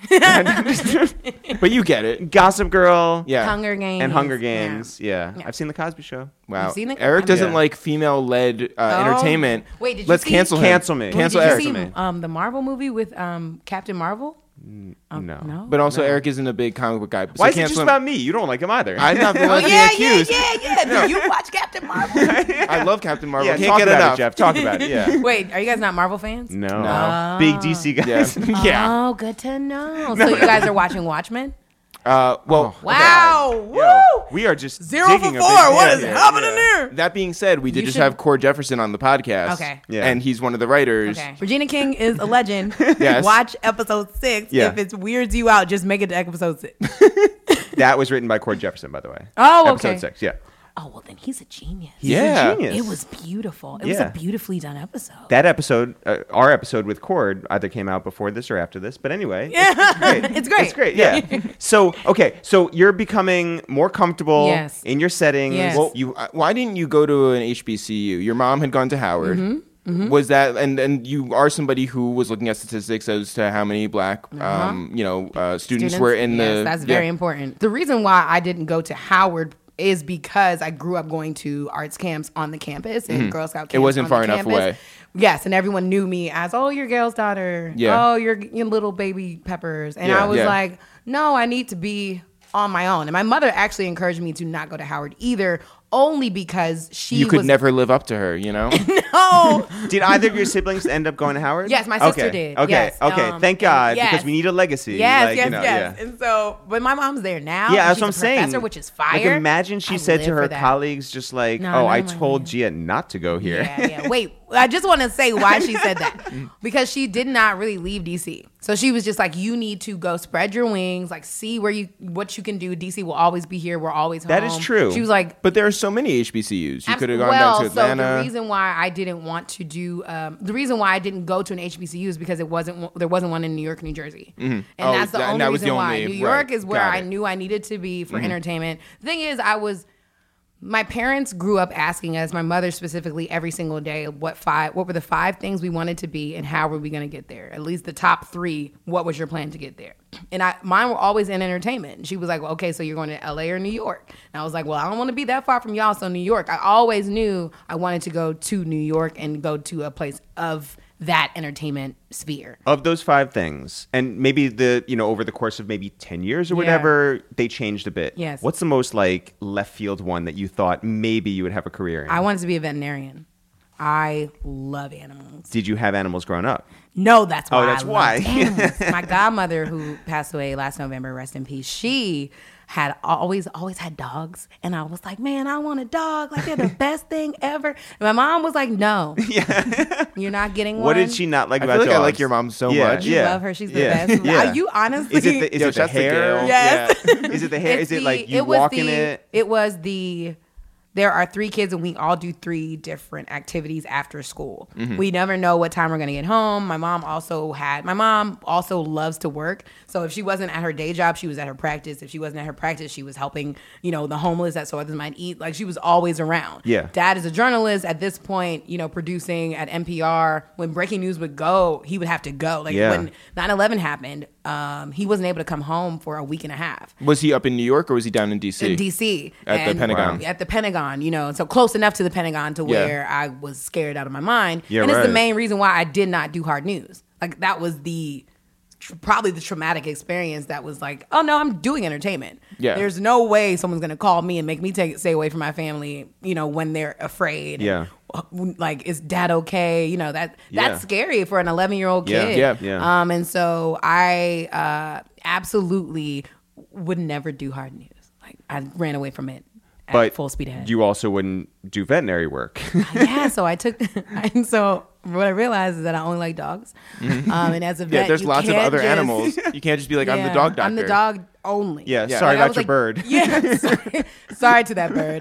it. But you get it. Gossip Girl. Yeah. Hunger Games. And Hunger Games. Yeah. Yeah. I've seen The Cosby Show. Wow. You've seen it? Eric doesn't Yeah. like female-led entertainment. Wait, did you Let's see- cancel him. Cancel me. Wait, Cancel did Eric. you see me. the Marvel movie with Captain Marvel? No. No. But also, Eric isn't a big comic book guy. So Why is it cancel just him. about me? You don't like him either. I'm not the Oh one being yeah, accused. Do you watch Captain Marvel? I love Captain Marvel. Yeah, Can't talk get about enough. it, Jeff. Talk about it. Yeah. Wait, are you guys not Marvel fans? No. No. Big DC guys. Yeah. yeah. Oh, good to know. So you guys are watching Watchmen? Well, Wow. Woo! Yo, we are just 0 for 4. digging a big- What yeah, is yeah, happening yeah. there? that being said, we did You just should- have Cord Jefferson on the podcast. Okay. Yeah. And he's one of the writers. Okay. Regina King is a legend. Yes. Watch episode 6. Yeah. If it weirds you out, just make it to episode 6. That was written by Cord Jefferson, by the way. Oh, Episode okay. 6, yeah. Oh, well, then he's a genius. He's Yeah. a genius. It was beautiful. It was Yeah. a beautifully done episode. That episode, our episode with Cord, either came out before this or after this. But anyway, It's great. it's great. Yeah. So you're becoming more comfortable Yes. in your setting. Yes. Well, why didn't you go to an HBCU? Your mom had gone to Howard. Mm-hmm. Was that and you are somebody who was looking at statistics as to how many black students were in yes, the that's very important. The reason why I didn't go to Howard is because I grew up going to arts camps on the campus and Girl Scout camps. It wasn't on far the enough campus. away. Yes, and everyone knew me as, oh, you're Gail's daughter. Yeah. Oh, you're little baby Peppers. And Yeah, I was yeah. like, no, I need to be on my own. And my mother actually encouraged me to not go to Howard either, only because she You could was never live up to her, you know? no. Did either of your siblings end up going to Howard? Yes, my sister Okay. did. Okay, Yes. okay. Thank And God, yes. because we need a legacy. Yes, like, yes, you know, yes. Yeah. And so, but my mom's there now. Yeah, that's She's what I'm a saying. professor, which is fire. Like, imagine she I said to live her for that. colleagues, just like, No, "Oh, no, I no, told no. Gia not to go here." Yeah, yeah. Wait, I just want to say why she said that. Because she did not really leave DC. So she was just like, you need to go spread your wings, like see what you can do. DC will always be here. We're always home. That is true. She was like, But there are so many HBCUs. You could have gone well, down to Atlanta. So the reason why I didn't want to do, the reason why I didn't go to an HBCU is because there wasn't one in New York, New Jersey, and Oh, that's the that- only that was reason the why. only- New York right. is where Got I it. knew I needed to be for entertainment. The thing is, my parents grew up asking us, my mother specifically, every single day, what were the 5 things we wanted to be and how were we going to get there? At least the top 3, what was your plan to get there? And mine were always in entertainment. And she was like, well, okay, so you're going to LA or New York? And I was like, well, I don't want to be that far from y'all, so New York. I always knew I wanted to go to New York and go to a place of that entertainment sphere. Of those 5 things, and maybe over the course of maybe 10 years or whatever, they changed a bit. Yes. What's the most like left field one that you thought maybe you would have a career in? I wanted to be a veterinarian. I love animals. Did you have animals growing up? No, that's why. that's I why. loved animals. My godmother, who passed away last November, rest in peace, she had always had dogs, and I was like, man, I want a dog. Like they're the best thing ever. And my mom was like, no, you're not getting one. What did she not like I about feel like I dogs? like your mom so Yeah, much. You yeah. love her. She's the Yeah. best. Yeah. You honestly. Is it Yo, the shouts to hair? Gail. Yes. Yeah. Is it the hair? It's Is it like you it was walking the- it? It was there are 3 kids and we all do 3 different activities after school. We never know what time we're going to get home. My mom also loves to work. So if she wasn't at her day job, she was at her practice. If she wasn't at her practice, she was helping, the homeless at So Others Might Eat. Like she was always around. Yeah. Dad is a journalist at this point, producing at NPR. When breaking news would go, he would have to go. Like Yeah. when 9/11 happened, he wasn't able to come home for a week and a half. Was he up in New York or was he down in DC? In DC. At the Pentagon. At the Pentagon, so close enough to the Pentagon to Yeah. where I was scared out of my mind. Yeah, and it's the right. main reason why I did not do hard news. Like that was probably the traumatic experience that was like, oh no, I'm doing entertainment. Yeah. There's no way someone's gonna call me and make me stay away from my family, when they're afraid. Yeah. And, like, is dad okay? That's Yeah. scary for an 11-year-old Yeah. kid. Yeah. Yeah. And so I absolutely would never do hard news. Like I ran away from it at But full speed ahead. you also wouldn't do veterinary work. Yeah, so and so what I realized is that I only like dogs. And as a vet, Yeah, there's you lots of can't other just- animals. You can't just be like, I'm the Yeah, dog doctor. I'm the dog only. Yeah, Yeah. sorry Like, I about was your like, bird. Yeah, sorry to that bird.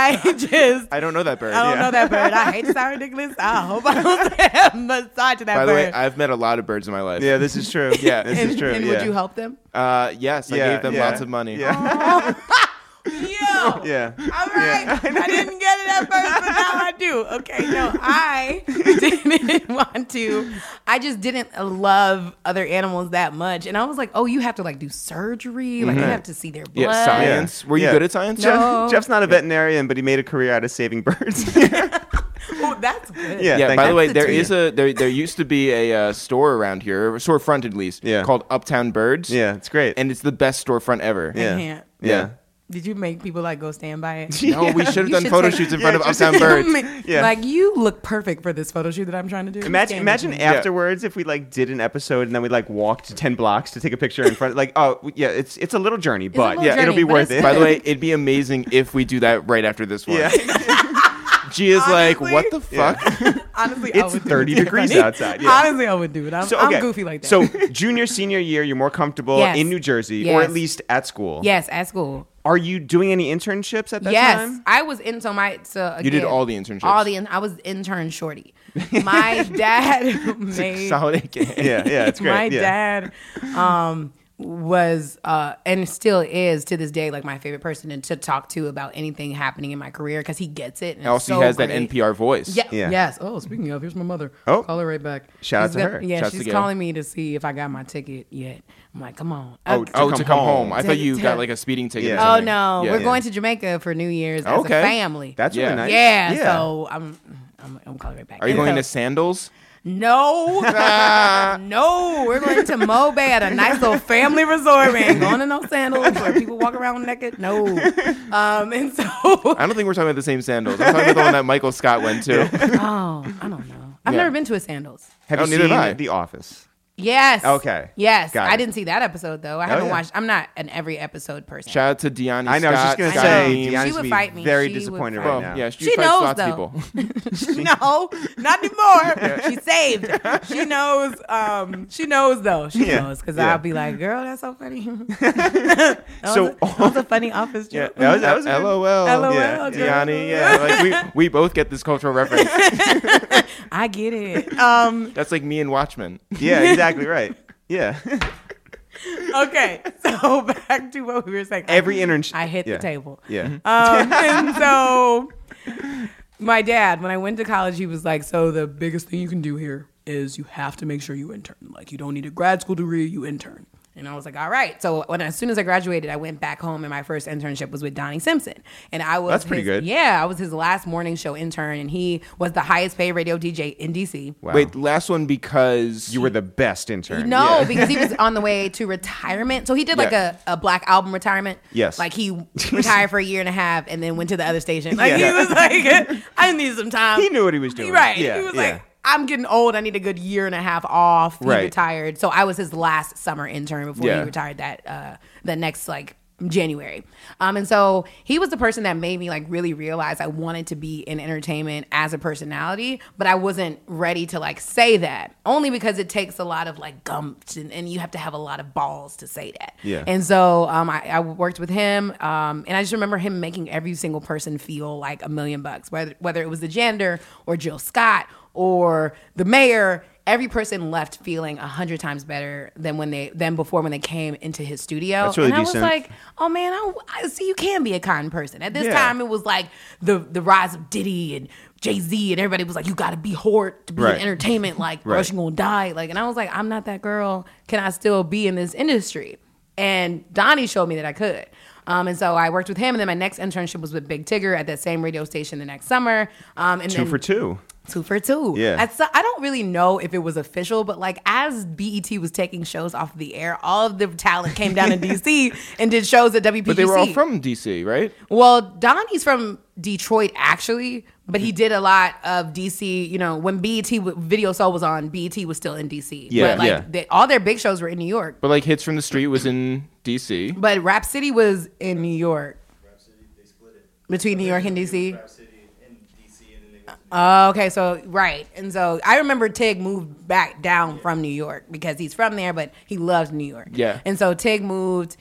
I don't know that bird. I don't Yeah. know that bird. I hate Sarah Nicholas. I hope I don't say him, but sorry to that By bird. the way, I've met a lot of birds in my life. Yeah, this is true. Yeah. this and, is true. and yeah. would you help them? Yes, I Yeah, gave them yeah. lots of money. Yeah. Yo. Yeah. All right. I didn't get it at first, but now I do. Okay. No, I didn't want to. I just didn't love other animals that much. And I was like, oh, you have to like do surgery. Like you have to see their blood. Yeah, science. Were you Yeah. good at science? No. Jeff's not a veterinarian, but he made a career out of saving birds. Oh, that's good. Yeah. Yeah, thank by you. the way, That's the there used to be a store around here, a storefront at least, Yeah. called Uptown Birds. Yeah, it's great. And it's the best storefront ever. I Yeah. can't. Yeah. Did you make people like go stand by it? No, we should have You done should photo take- shoots in front of just- Uptown Birds. Yeah. Like you look perfect for this photo shoot that I'm trying to do. Imagine Stand afterwards if we like did an episode and then we like walked 10 blocks to take a picture in front. Like, oh yeah, it's a little journey, but little yeah, it'll journey, be but worth it's it. By the way, it'd be amazing if we do that right after this one. yeah, Gia's like, Honestly? what the fuck? Honestly, I It's would do 30 it. degrees outside, yeah. Honestly, I would do it. I'm goofy like that. So junior, senior year, you're more comfortable Yes. in New Jersey, or at Yes. least at school. yes, at school. Are you doing any internships at that Yes, time? I was in. So You did again, all the internships. I was intern shorty. My dad made. Solid game. Yeah, yeah, it's great. My yeah. dad was and still is to this day like my favorite person to talk to about anything happening in my career because he gets it. And Also, it's so he has that great. NPR voice. Yeah. Yeah. Yes. Oh, speaking of, here's my mother. Oh. Call her right back. Shout out She's to her. Yeah, Shouts to she's Gail. calling me to see if I got my ticket yet. I'm like, come on. Oh, To come home. I thought you To- got like a speeding ticket. Yeah. or Oh something. no, Yeah. we're going to Jamaica for New Year's as Okay. a family. That's Yeah. really nice. yeah, So I'm calling right back. Are you And going so- to Sandals? No, no, we're going to Mo Bay at a nice little family resort. We ain't going to no sandals where people walk around naked. No, and so I don't think we're talking about the same sandals. I'm talking about the one that Michael Scott went to. oh, I don't know. I've never been to a sandals. Have Oh, you neither seen have I. The Office? Yes. Okay. Yes. Got I it. didn't see that episode though. I haven't yeah. watched. I'm not an every episode person. Shout out to Deani I know. I was just Scott. gonna Scott say, Beam. Deanna's She would be fight me. very She would disappointed fight right Well, now. yeah, She fights knows, lots though. of people. No, not anymore. She's saved. She knows. She knows though. She Yeah. knows because Yeah. I'll be like, "Girl, that's so funny." that was a funny office joke. Yeah, that was a good- LOL. LOL, Yeah, girl. Deani, yeah. Like we both get this cultural reference. I get it. That's like me and Watchmen. Yeah, exactly right. Yeah. Okay, so back to what we were saying. Every internship. I hit yeah. the table. Yeah. And so my dad, when I went to college, he was like, so the biggest thing you can do here is you have to make sure you intern. Like, you don't need a grad school degree, you intern. And I was like, all right. So as soon as I graduated, I went back home, and my first internship was with Donnie Simpson. And I was That's pretty good. Yeah, I was his last morning show intern, and he was the highest paid radio DJ in DC. Wow. Wait, last one because You were the best intern. No, Yeah. because he was on the way to retirement. So he did like Yeah. a Black Album retirement. Yes. Like he retired for a year and a half and then went to the other station. Like Yeah. he was like, I need some time. He knew what he was doing. Right. Yeah, He was yeah. like, I'm getting old. I need a good year and a half off. He Right. retired. So I was his last summer intern before Yeah. he retired that the next like January. And so he was the person that made me like really realize I wanted to be in entertainment as a personality, but I wasn't ready to like say that, only because it takes a lot of like gumph and you have to have a lot of balls to say that. Yeah. And so I worked with him, and I just remember him making every single person feel like $1 million, whether it was the janitor or Jill Scott or the mayor. Every person left feeling 100 times better than before when they came into his studio. That's really and I decent. was like, oh man, I see you can be a kind person. At this Yeah. time, it was like the rise of Diddy and Jay-Z, and everybody was like, you got to be whore to be Right. in entertainment, like, or Right. else you're gonna die. Like, and I was like, I'm not that girl. Can I still be in this industry? And Donnie showed me that I could. And so I worked with him, and then my next internship was with Big Tigger at that same radio station the next summer. And Two then, for two. 2 for 2. Yeah. I don't really know if it was official, but like as BET was taking shows off of the air, all of the talent came down to DC and did shows at WPGC. But they were all from DC, right? Well, Donnie's from Detroit actually, but he did a lot of DC. You know, when Video Soul was on, BET was still in DC. Yeah, but like yeah. all their big shows were in New York. But like Hits from the Street was in DC. But Rap City was in New York. Rhapsody, they split it. Between New York and DC? Rhapsody in DC, and then they went to Okay, so right, and so I remember Tig moved back down from New York because he's from there, but he loves New York. Yeah. and so Tig moved.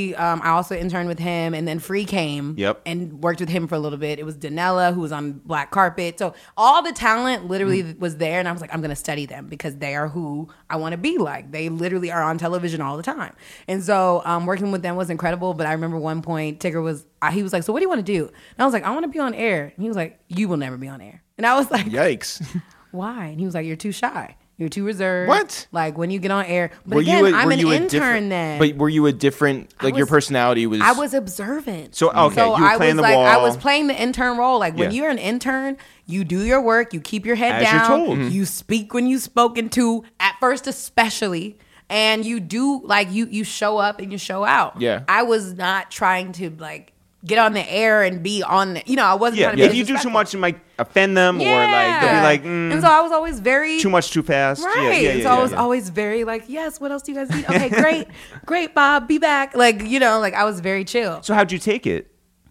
I also interned with him, and then Free came. Yep. and worked with him for a little bit. It was Danella who was on Black Carpet. So all the talent literally was there, and I was like, I'm gonna study them because they are who I want to be like. They literally are on television all the time, and so working with them was incredible. But I remember one point Tigger was he was like, so what do you want to do? And I was like, I want to be on air. And he was like, you will never be on air. And I was like, Yikes. why? And he was like, you're too shy. You're too reserved. What? Like when you get on air. But Were again, you a- I'm were an you a intern different- then. But were you a different, like your was- personality was... I was observant. So, okay, you were I playing was the like, I wall. was playing the intern role. Like when Yeah. you're an intern, you do your work, you keep your head As you're down, told. you speak when you spoken to, at first especially, and you do like you show up and you show out. Yeah. I was not trying to like get on the air and be on the, I wasn't Yeah, trying to be if you do too disrespectful. much, it might offend them, or like they'll be like, and so I was always very too much, too fast. Right. Yeah, yeah, And yeah, so I was yeah. always very like, yes, what else do you guys need? Okay, great. Great, Bob, be back. Like, like I was very chill. So how'd you take it?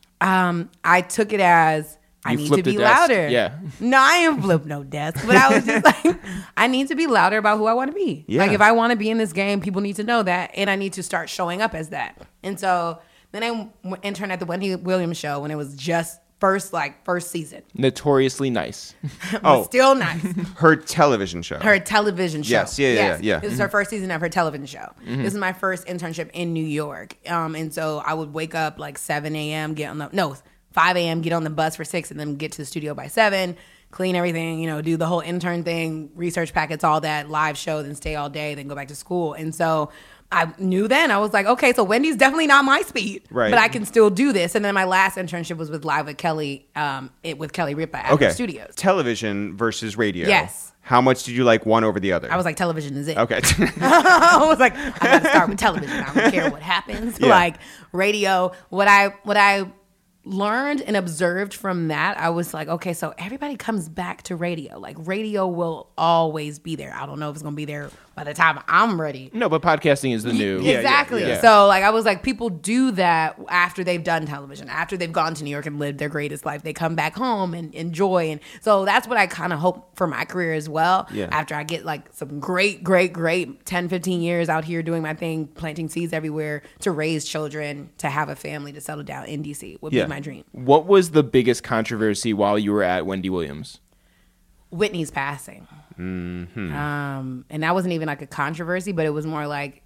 I took it as I You need to flipped be a desk. louder. Yeah. No, I ain't flipped no desk. But I was just like, I need to be louder about who I want to be. Yeah. Like if I want to be in this game, people need to know that. And I need to start showing up as that. And so then I interned at the Wendy Williams show when it was just first season. Notoriously nice. Oh. Still nice. Her television show. Her television show. Yes, yeah. This is her first season of her television show. This is my first internship in New York. And so I would wake up like 7 a.m., 5 a.m., get on the bus for 6, and then get to the studio by 7, clean everything, do the whole intern thing, research packets, all that, live show, then stay all day, then go back to school. And so I knew then. I was like, okay, so Wendy's definitely not my speed, Right. but I can still do this. And then my last internship was with Live with Kelly, with Kelly Ripa at the studios. Television versus radio. Yes. How much did you like one over the other? I was like, television is it. Okay. I was like, I got to start with television. I don't care what happens. Yeah. Like radio, what I learned and observed from that, I was like, okay, so everybody comes back to radio. Like radio will always be there. I don't know if it's going to be there by the time I'm ready. No, but podcasting is the new. Exactly. yeah. So like I was like, people do that after they've done television, after they've gone to New York and lived their greatest life. They come back home and enjoy. And so that's what I kind of hope for my career as well. Yeah. After I get like some great 10, 15 years out here doing my thing, planting seeds everywhere to raise children, to have a family, to settle down in DC would be my dream. What was the biggest controversy while you were at Wendy Williams? Whitney's passing. Mm-hmm. And that wasn't even like a controversy, but it was more like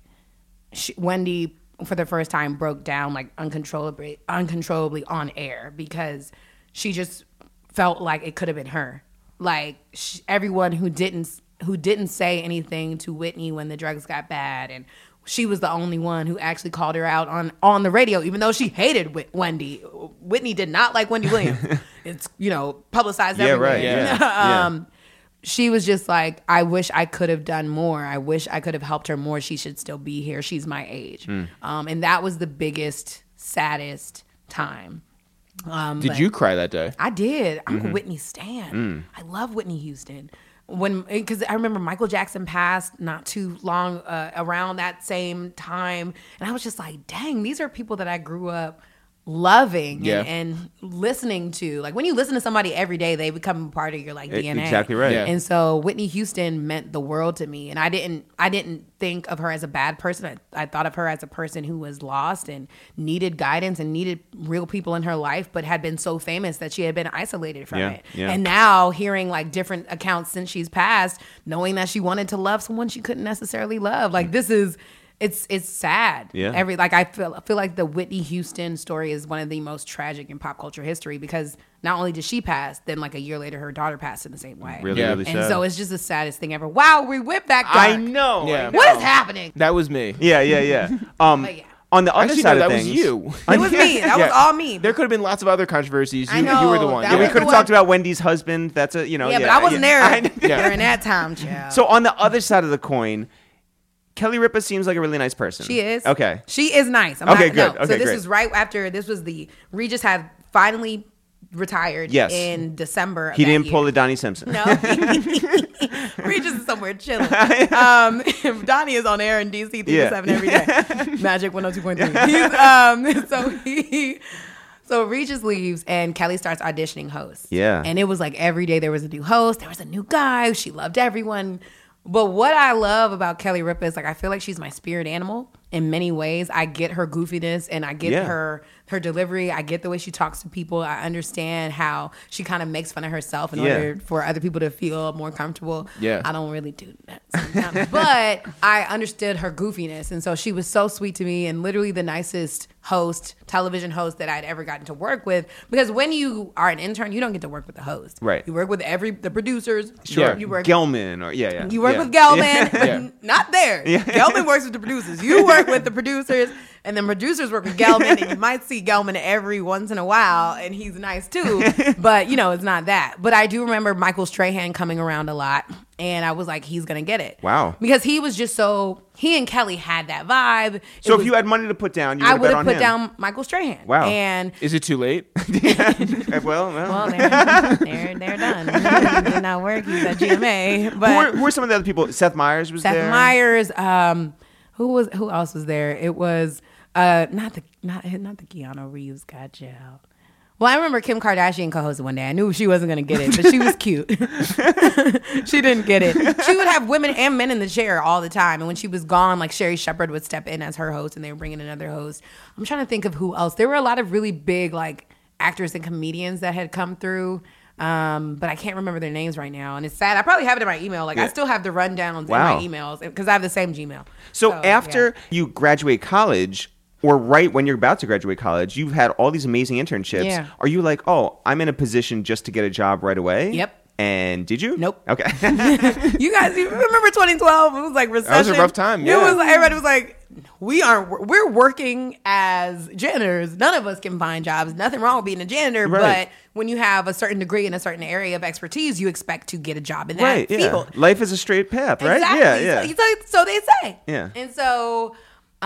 Wendy, for the first time, broke down like uncontrollably on air because she just felt like it could have been her. Like everyone who didn't say anything to Whitney when the drugs got bad, and she was the only one who actually called her out on the radio, even though she hated Wendy. Whitney did not like Wendy Williams. It's, publicized everywhere. Right. Yeah. She was just like, I wish I could have done more. I wish I could have helped her more. She should still be here. She's my age. And that was the biggest, saddest time. Did you cry that day? I did. I'm a Whitney stan. I love Whitney Houston. Because I remember Michael Jackson passed not too long around that same time, and I was just like, dang, these are people that I grew up loving and listening to. Like when you listen to somebody every day, they become a part of your like DNA. Exactly right. Yeah. And so Whitney Houston meant the world to me, and I didn't think of her as a bad person. I thought of her as a person who was lost and needed guidance and needed real people in her life, but had been so famous that she had been isolated from it. Yeah. And now hearing like different accounts since she's passed, knowing that she wanted to love someone she couldn't necessarily love, like this is. It's sad. Yeah. I feel like the Whitney Houston story is one of the most tragic in pop culture history because not only did she pass, then like a year later her daughter passed in the same way. Really, Yeah. really sad. And so it's just the saddest thing ever. Wow, we went back dark. I know. Yeah. I know. What is happening? That was me. Yeah. But yeah. On the other Actually, side no, of that things, was you. It was me. That was all me. There could have been lots of other controversies. I You know, were the one. that Yeah, we was could the have one- talked about Wendy's husband. That's a Yeah, but I wasn't there I know. during that time, child. So on the other side of the coin, Kelly Ripa seems like a really nice person. She is. Okay. She is nice. Okay, good. So Okay, this great. is right after, Regis had finally retired Yes. in December of He that didn't year. pull the Donnie Simpson. No. Regis is somewhere chilling. Donnie is on air in DC 3 to 7 every day. Magic 102.3. So Regis leaves and Kelly starts auditioning hosts. Yeah. And it was like every day there was a new host. There was a new guy. She loved everyone. But what I love about Kelly Ripa is like I feel like she's my spirit animal in many ways. I get her goofiness and I get her delivery. I get the way she talks to people. I understand how she kind of makes fun of herself in order for other people to feel more comfortable. Yeah. I don't really do that sometimes. But I understood her goofiness. And so she was so sweet to me and literally the nicest television host that I'd ever gotten to work with. Because when you are an intern, you don't get to work with the host. Right. You work with the producers. Sure. You work Gelman or you work with Gelman, Yeah. not there. Gelman works with the producers. You work with the producers, and then producers work with Gelman, and you might see Gelman every once in a while, and he's nice too. But it's not that. But I do remember Michael Strahan coming around a lot, and I was like, he's gonna get it. Wow. Because he was just he and Kelly had that vibe. So if you had money to put down, you I would would have have bet put on him. down Michael Strahan. Wow. And Is it too late? Well, well, they're done. Did not work. He's at GMA. But who were some of the other people? Seth Meyers was there. Seth Meyers. Who else was there? It was not the Keanu Reeves got you out. Well, I remember Kim Kardashian co-hosted one day. I knew she wasn't going to get it, but she was cute. She didn't get it. She would have women and men in the chair all the time. And when she was gone, like Sherry Shepherd would step in as her host and they were bringing another host. I'm trying to think of who else. There were a lot of really big like actors and comedians that had come through. But I can't remember their names right now. And it's sad. I probably have it in my email. Like I still have the rundowns Wow. in my emails because I have the same Gmail. So after you graduate college, or right when you're about to graduate college, you've had all these amazing internships. Yeah. Are you like, oh, I'm in a position just to get a job right away? Yep. And did you? Nope. Okay. You guys, you remember 2012? It was like recession. was a rough time, yeah. It was like, everybody was like, we're working as janitors. None of us can find jobs. Nothing wrong with being a janitor, Right. but when you have a certain degree in a certain area of expertise, you expect to get a job in that field. Life is a straight path, right? Exactly. Yeah, yeah. So they say. Yeah. And so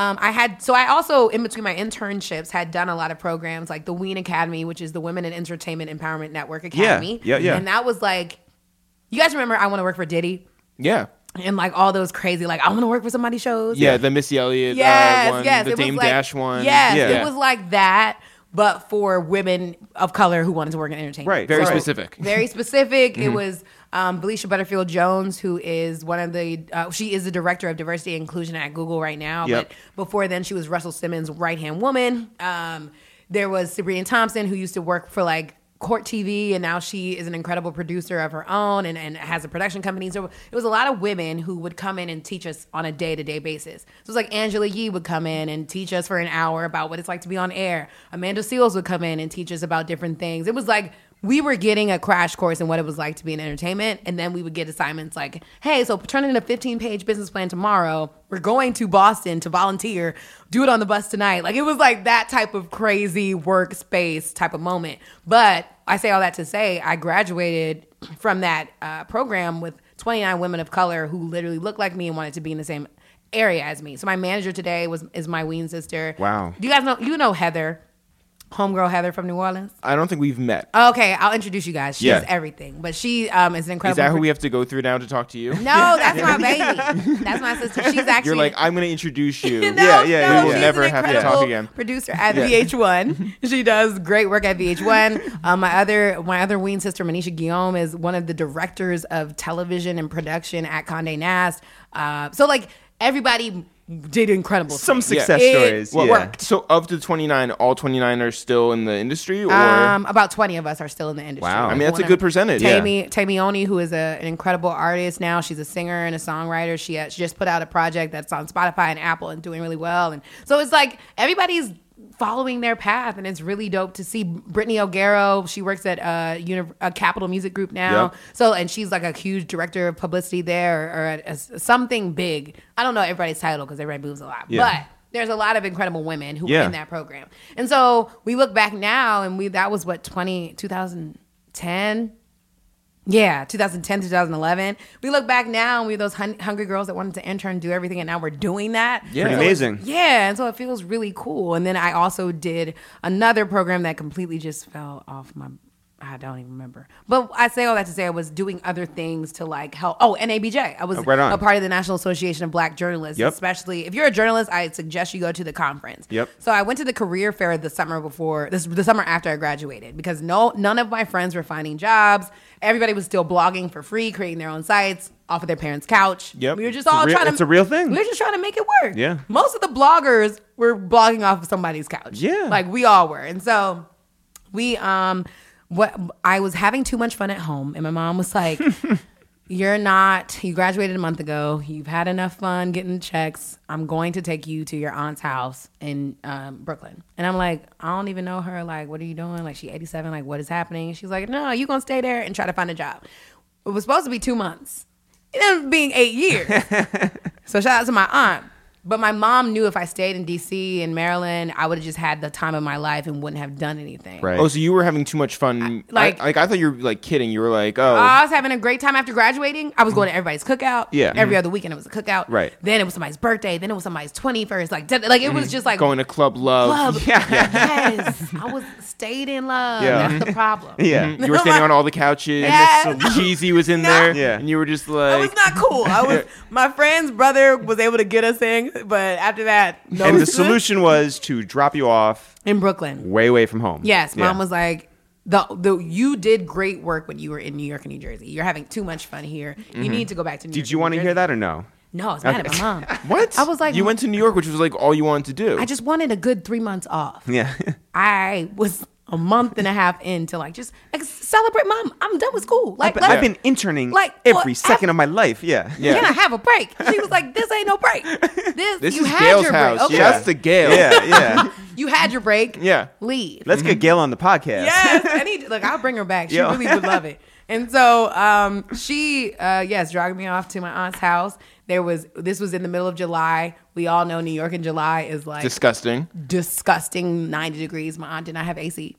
I also, in between my internships, had done a lot of programs like the WEEN Academy, which is the Women in Entertainment Empowerment Network Academy. Yeah. And that was like, you guys remember I Want to Work for Diddy? Yeah. And like all those crazy, like, I want to work for somebody's shows. Yeah, the Missy Elliott one, the it was Dame like, Dash one. Yes, Yeah. it was like that, but for women of color who wanted to work in entertainment. Right. Very Right. specific. Very specific. It was Felicia Butterfield Jones, who is one of the, she is the director of diversity and inclusion at Google right now. Yep. But before then, she was Russell Simmons' right-hand woman. There was Sabrina Thompson, who used to work for like Court TV, and now she is an incredible producer of her own and has a production company. So it was a lot of women who would come in and teach us on a day-to-day basis. So it was like Angela Yee would come in and teach us for an hour about what it's like to be on air. Amanda Seales would come in and teach us about different things. It was like we were getting a crash course in what it was like to be in entertainment, and then we would get assignments like, hey, so turn in a 15-page business plan tomorrow. We're going to Boston to volunteer. Do it on the bus tonight. Like, it was like that type of crazy workspace type of moment. But I say all that to say I graduated from that program with 29 women of color who literally looked like me and wanted to be in the same area as me. So my manager today is my WEEN sister. Wow. Do you guys know, Heather? Homegirl Heather from New Orleans. I don't think we've met. Okay, I'll introduce you guys. She Yeah. does everything, but she is an incredible. Is that who we have to go through now to talk to you? No, that's my baby. That's my sister. She's actually. You're like, I'm going to introduce you. No, yeah. We'll she's never an have to incredible talk again. Producer at VH1. She does great work at VH1. My other WEEN sister, Manisha Guillaume, is one of the directors of television and production at Condé Nast. So like everybody did incredible. Some things. success It stories. Well, yeah. worked. So of the 29, all 29 are still in the industry? Or About 20 of us are still in the industry. Wow. I mean, that's a good percentage. Tammy Oni, who is an incredible artist now. She's a singer and a songwriter. She just put out a project that's on Spotify and Apple and doing really well. And so it's like everybody's following their path, and it's really dope to see. Brittany O'Garo, she works at a Capitol Music Group now. Yep. So, and she's like a huge director of publicity there, or at something big. I don't know everybody's title because everybody moves a lot, Yeah. but there's a lot of incredible women who Yeah. were in that program. And so we look back now, and that was what 2010. Yeah, 2010, 2011. We look back now, and we were those hungry girls that wanted to intern and do everything, and now we're doing that. Yeah. Pretty So amazing. yeah, and so it feels really cool. And then I also did another program that completely just fell off my. I don't even remember. But I say all that to say I was doing other things to like help. Oh, NABJ. I was right on. a part of the National Association of Black Journalists. Yep. Especially if you're a journalist, I suggest you go to the conference. Yep. So I went to the career fair the summer after I graduated, because none of my friends were finding jobs. Everybody was still blogging for free, creating their own sites off of their parents' couch. Yep. We were just It's a all real- trying to. it's a real thing. We were just trying to make it work. Yeah. Most of the bloggers were blogging off of somebody's couch. Yeah. Like we all were. And so we I was having too much fun at home, and my mom was like, you graduated a month ago, you've had enough fun getting checks, I'm going to take you to your aunt's house in Brooklyn. And I'm like, I don't even know her, like, what are you doing? Like, she 87, like, what is happening? She's like, no, you gonna stay there and try to find a job. It was supposed to be 2 months. It ended up being 8 years. So shout out to my aunt. But my mom knew if I stayed in D.C. and Maryland, I would have just had the time of my life and wouldn't have done anything. Right. Oh, so you were having too much fun. I thought you were like kidding. You were like, oh. I was having a great time after graduating. I was going to everybody's cookout. Yeah. Every other weekend it was a cookout. Right. Then it was somebody's birthday. Then it was somebody's 21st. Like it was just like going to Club Love. love. Yes. I was stayed in love. Yeah. That's the problem. Yeah. You were standing on all the couches. Yes. And Jeezy was in No. there. Yeah. And you were just That was like. not cool. My friend's brother was able to get us in, but after that, no. And the solution was to drop you off in Brooklyn. way away from home. Yes, Yeah. mom was like, you did great work when you were in New York and New Jersey. You're having too much fun here. You need to go back to New York. Did you want to hear that or no? No, I was mad at my mom. What? I was like, you went to New York, which was like all you wanted to do. I just wanted a good 3 months off. Yeah. I was a month and a half into like just like celebrate, mom. I'm done with school. Like I've been interning like, every well, second of my life. Yeah. Yeah. Can I have a break? She was like, this ain't no break. This you is had Gail's your house. break. Okay. Shouts to Gail. Yeah. Yeah. You had your break. Yeah. Leave. Let's get Gail on the podcast. Yes. Look, I'll bring her back. She Yo. really would love it. And so she, yes, dragged me off to my aunt's house. This was in the middle of July. We all know New York in July is like disgusting 90 degrees. My aunt did not have AC.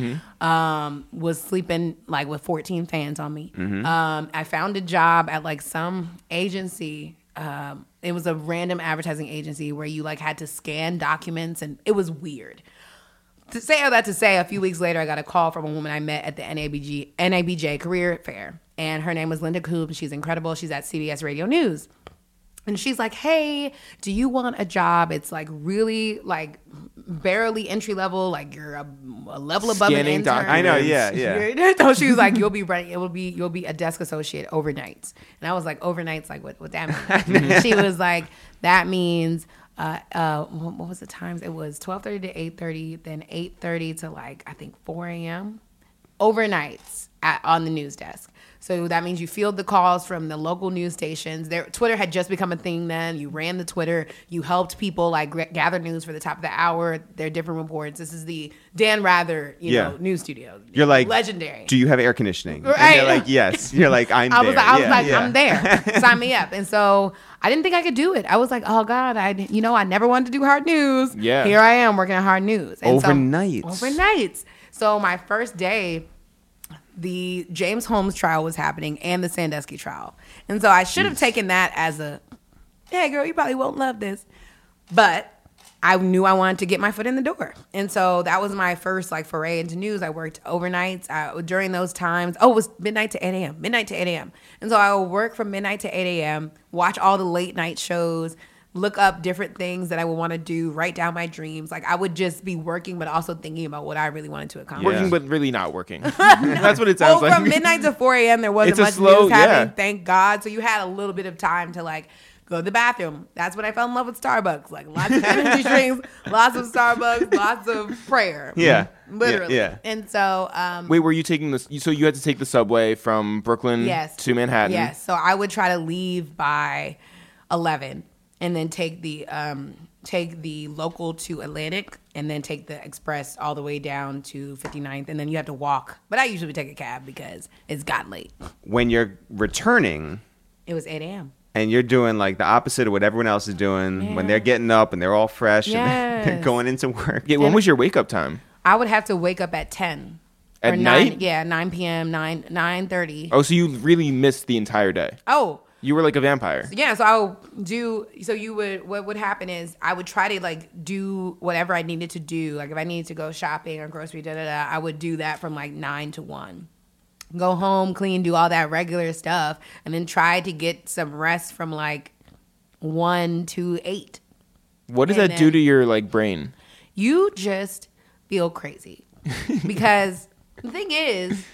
Was sleeping like with 14 fans on me. I found a job at like some agency. It was a random advertising agency where you like had to scan documents, and it was weird. To say all that to say, a few weeks later, I got a call from a woman I met at the NABJ career fair, and her name was Linda Coombs. She's incredible. She's at CBS Radio News. And she's like, hey, do you want a job? It's like really like barely entry level, like you're a level above an intern. I know, yeah. So she was like, you'll be a desk associate overnights. And I was like, overnights, like what that mean? She was like, that means what was the times? It was 12:30 to 8:30, then 8:30 to like I think 4 a.m. overnights on the news desk. So that means you field the calls from the local news stations. Twitter had just become a thing then. You ran the Twitter. You helped people like gather news for the top of the hour. Their different reports. This is the Dan Rather, news studio. You're like legendary. Do you have air conditioning? Right. And they're like, yes. You're like, I was like, I'm there. Sign me up. And so I didn't think I could do it. I was like, oh God, I never wanted to do hard news. Yeah. Here I am working at hard news. And Overnights. So my first day, the James Holmes trial was happening and the Sandusky trial. And so I should have taken that as hey girl, you probably won't love this. But I knew I wanted to get my foot in the door. And so that was my first like foray into news. I worked overnights during those times. Oh, it was midnight to 8 a.m. And so I would work from midnight to 8 a.m., watch all the late night shows, look up different things that I would want to do, write down my dreams. Like I would just be working, but also thinking about what I really wanted to accomplish. Working, but really not working. That's what it sounds like. From midnight to 4 a.m., there wasn't much news happening, thank God. So you had a little bit of time to like go to the bathroom. That's when I fell in love with Starbucks. Like lots of energy drinks, lots of Starbucks, lots of prayer. Yeah. Literally. Yeah. And so wait, were you taking this? So you had to take the subway from Brooklyn to Manhattan? Yes. So I would try to leave by 11. And then take the local to Atlantic, and then take the express all the way down to 59th, and then you have to walk. But I usually take a cab because it's gotten late. When you're returning, it was 8 a.m. And you're doing like the opposite of what everyone else is doing when they're getting up and they're all fresh and they're going into work. Yeah, when was your wake up time? I would have to wake up at 10. At night? 9 p.m., 9:30. Oh, so you really missed the entire day. Oh. You were like a vampire. Yeah, so what would happen is I would try to like do whatever I needed to do. Like if I needed to go shopping or grocery, I would do that from like 9 to 1. Go home, clean, do all that regular stuff, and then try to get some rest from like 1 to 8. What does that do to your like brain? You just feel crazy. Because the thing is,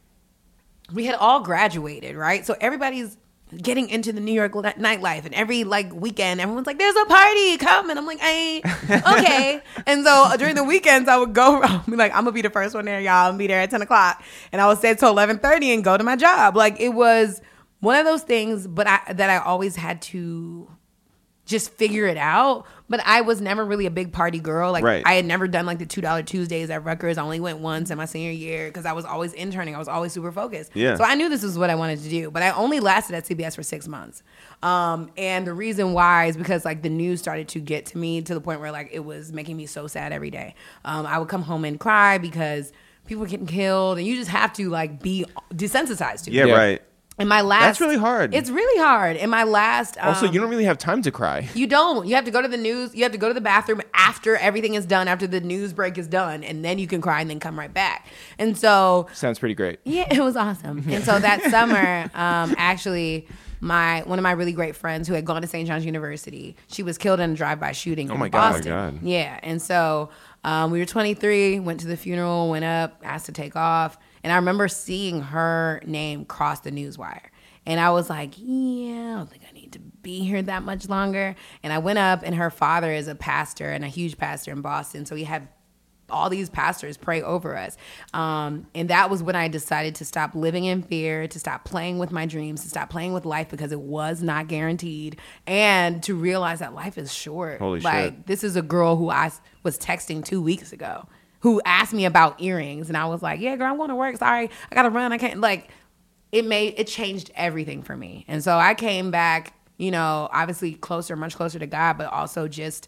we had all graduated, right? So everybody's getting into the New York nightlife, and every like weekend everyone's like, there's a party, come. And I'm like, hey, okay. And so during the weekends I would go around, be like, I'm gonna be the first one there, y'all. I'm gonna be there at 10 o'clock, and I would stay till 11:30 and go to my job. Like it was one of those things, but I always had to just figure it out. But I was never really a big party girl. Like I had never done like the $2 Tuesdays at Rutgers. I only went once in my senior year because I was always interning. I was always super focused. Yeah. So I knew this was what I wanted to do. But I only lasted at CBS for 6 months. And the reason why is because like the news started to get to me to the point where like it was making me so sad every day. I would come home and cry because people were getting killed, and you just have to like be desensitized to it. Yeah, right. In my last, that's really hard. It's really hard. In my last, also, you don't really have time to cry. You don't. You have to go to the news. You have to go to the bathroom after everything is done, after the news break is done, and then you can cry and then come right back. And so, sounds pretty great. Yeah, it was awesome. And so that summer, actually, one of my really great friends who had gone to St. John's University, she was killed in a drive-by shooting in Boston. Oh my God. Yeah, and so we were 23, went to the funeral, went up, asked to take off. And I remember seeing her name cross the newswire. And I was like, yeah, I don't think I need to be here that much longer. And I went up, and her father is a pastor, and a huge pastor in Boston. So he had all these pastors pray over us. And that was when I decided to stop living in fear, to stop playing with my dreams, to stop playing with life because it was not guaranteed, and to realize that life is short. Holy shit. This is a girl who I was texting 2 weeks ago who asked me about earrings, and I was like, yeah, girl, I'm going to work. Sorry, I got to run. I can't, like, it changed everything for me. And so I came back, obviously much closer to God, but also just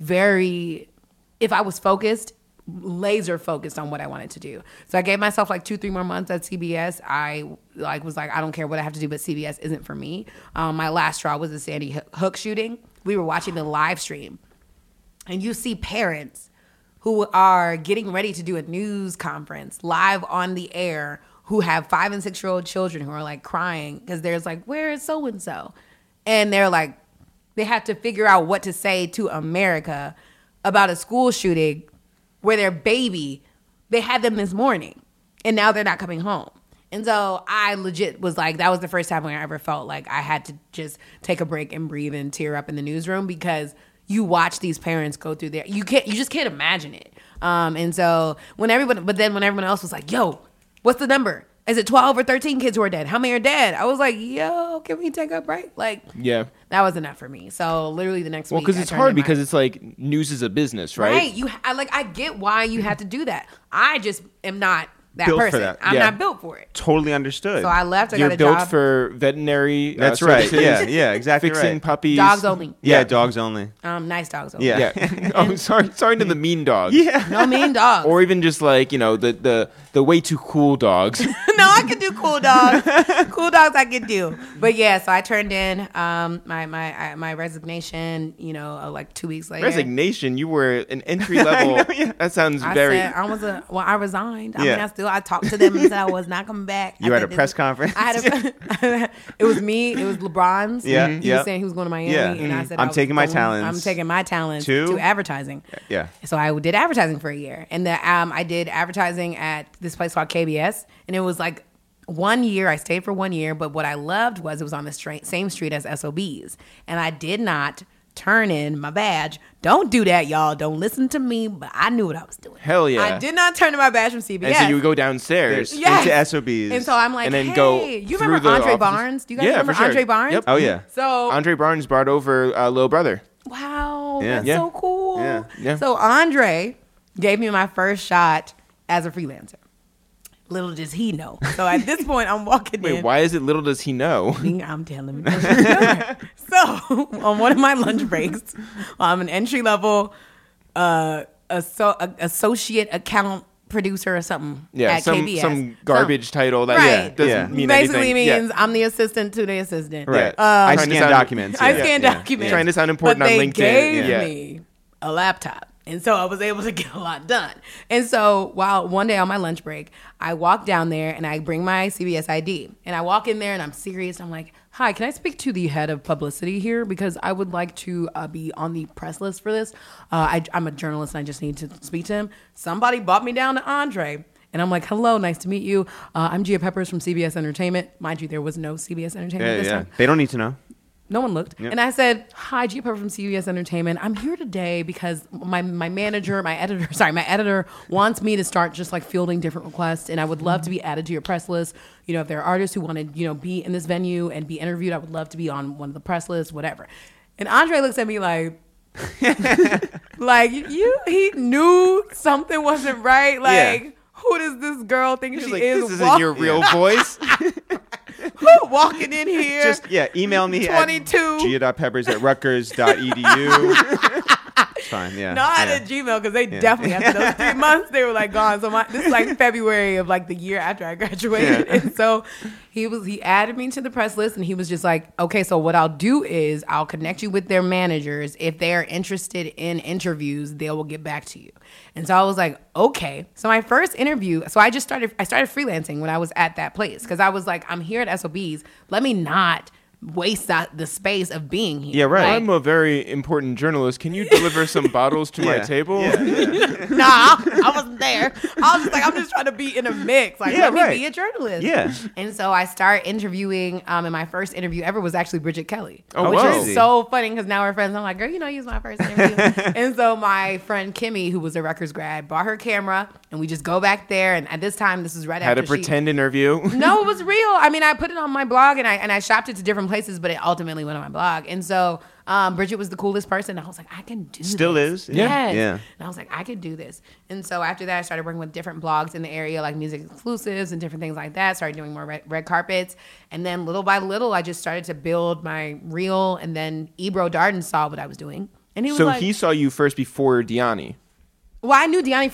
if I was focused, laser focused on what I wanted to do. So I gave myself like 2-3 more months at CBS. I was like, I don't care what I have to do, but CBS isn't for me. My last straw was the Sandy Hook shooting. We were watching the live stream, and you see parents who are getting ready to do a news conference live on the air who have 5 and 6-year-old children who are like crying because there's like, where is so-and-so? And they're like, they have to figure out what to say to America about a school shooting where their baby, they had them this morning and now they're not coming home. And so I legit was like, that was the first time when I ever felt like I had to just take a break and breathe and tear up in the newsroom, because you watch these parents go through you just can't imagine it. And so when everyone else was like, yo, what's the number? Is it 12 or 13 kids who are dead? How many are dead? I was like, yo, can we take a break? Like, Yeah. that was enough for me. So literally the next Well, week, because I it's turned hard in my- because it's like news is a business, right? Right. I get why you have to do that. I just am not that Built for person. that. I'm Yeah. not built for it. Totally understood. So I left. I You're got a built job. for veterinary. That's right. services, Yeah, exactly Fixing right. puppies. Dogs only. Yeah, dogs only. Nice dogs only. Yeah. Yeah. Oh, sorry to the mean dogs. Yeah. No mean dogs. Or even just like the way too cool dogs. No, I could do cool dogs. Cool dogs I could do. But yeah, so I turned in my resignation, like 2 weeks later. Resignation. You were an entry level. That sounds I very. said I resigned. I Yeah. mean, I talked to them and said I was not coming back. You I had a said, press conference. I had it was me. It was LeBron's. Yeah, He yeah. was saying he was going to Miami, Yeah. and I said I'm was taking my going- talents I'm taking my talents to- to advertising. Yeah. So I did advertising for a year, and I did advertising at this place called KBS, and it was like 1 year. I stayed for 1 year, but what I loved was it was on the same street as SOBs, and I did not turn in my badge. Don't do that, y'all. Don't listen to me, but I knew what I was doing. Hell yeah. I did not turn in my badge from CBS. And so you would go downstairs. Yes. Into SOBs. And so I'm like, And then hey, go you through remember the Andre offices? Barnes? Do you guys Yeah, remember for sure. Andre Barnes? Yep. Oh yeah. So Andre Barnes brought over Lil Brother. wow, Yeah. that's Yeah. so cool. Yeah. Yeah. So Andre gave me my first shot as a freelancer. Little does he know. So at this point, I'm walking Wait, in. why is it little does he know? I'm telling you. So on one of my lunch breaks, I'm an entry level associate account producer or something Yeah, at some KBS. garbage title that Right. doesn't Yeah. mean Basically anything. means I'm the assistant to the assistant. Right. Trying I to scan sound- documents. I yeah. scan Yeah. documents. Trying to sound important but on they LinkedIn. gave Yeah. me a laptop. And so I was able to get a lot done. And so while one day on my lunch break, I walk down there and I bring my CBS ID. And I walk in there and I'm serious. I'm like, hi, can I speak to the head of publicity here? Because I would like to be on the press list for this. I'm a journalist and I just need to speak to him. Somebody brought me down to Andre. And I'm like, hello, nice to meet you. I'm Gia Peppers from CBS Entertainment. Mind you, there was no CBS Entertainment Yeah, this yeah. time. They don't need to know. No one looked. Yep. And I said, hi, Gia Pepper from CBS Entertainment. I'm here today because my editor wants me to start just like fielding different requests. And I would love to be added to your press list. If there are artists who want to, be in this venue and be interviewed, I would love to be on one of the press lists, whatever. And Andre looks at me like, he knew something wasn't right. Like, who does this girl think He's she like, is? this isn't your real voice. walking in here. Just email me 22. at gia.peppers@rutgers.edu. It's fine. Yeah. Not yeah. at Gmail because they definitely after those 3 months they were like gone. So this is like February of like the year after I graduated, and so he added me to the press list, and he was just like, okay, so what I'll do is I'll connect you with their managers. If they are interested in interviews, they will get back to you. And so I was like, okay. So my first interview, I started freelancing when I was at that place because I was like, I'm here at SOBs. Let me not waste the space of being here. Yeah, right. Like, I'm a very important journalist. Can you deliver some bottles to my Yeah. table? Yeah, yeah. Nah, I wasn't there. I was just like, I'm just trying to be in a mix. Like, Yeah, let me right. be a journalist. Yeah. And so I start interviewing, and my first interview ever was actually Bridget Kelly. Oh, which wow. is so funny because now we're friends. I'm like, girl, you was my first interview. And so my friend Kimmy, who was a Rutgers grad, brought her camera, and we just go back there. And at this time, this was right Had after a pretend interview. No, it was real. I mean, I put it on my blog and I shopped it to different places, but it ultimately went on my blog. And so Bridget was the coolest person. I was like, I can do Still this. is? Yes. Yeah. And I was like, I could do this. And so after that, I started working with different blogs in the area, like music exclusives and different things like that. Started doing more red carpets. And then little by little, I just started to build my reel. And then Ebro Darden saw what I was doing. And he was So like, he saw you first before Deani. well, I knew Deani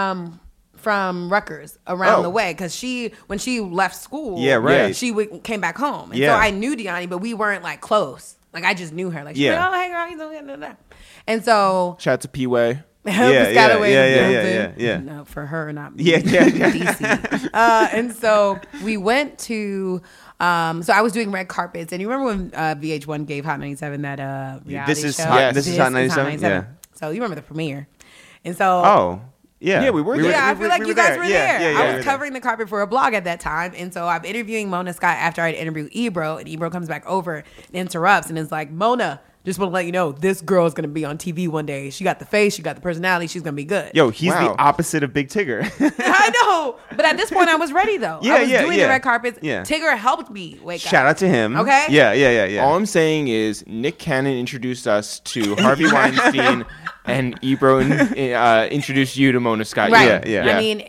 from Rutgers around Oh. the way because when she left school, Yeah, right. she came back home, and Yeah. so I knew Deani, but we weren't like close. Like I just knew her. Like she's Yeah. like, oh hey girl, you doing that? And so Shout out to P-Way. Piscataway, yeah. No, for her, not me. Yeah. DC. And so we went to. So I was doing red carpets, and you remember when VH1 gave Hot 97 that reality This is show? Hot- this is Hot 97? Yeah. So you remember the premiere, and so Oh, yeah. Yeah, we were there. yeah, I feel like we you were guys there. were Yeah, there. yeah, I we were was there. covering the carpet for a blog at that time, and so I'm interviewing Mona Scott after I'd interviewed Ebro, and Ebro comes back over and interrupts and is like, Mona, just want to let you know, this girl is going to be on TV one day. She got the face, she got the personality, she's going to be good. Yo, he's Wow. the opposite of Big Tigger. I know, but at this point I was ready though. Yeah, I was yeah, doing yeah. the red carpets. Yeah. Tigger helped me wake up. Shout out to him. Okay? Yeah. All I'm saying is Nick Cannon introduced us to Harvey Weinstein, and Ebro introduced you to Mona Scott. Right. Yeah. I mean,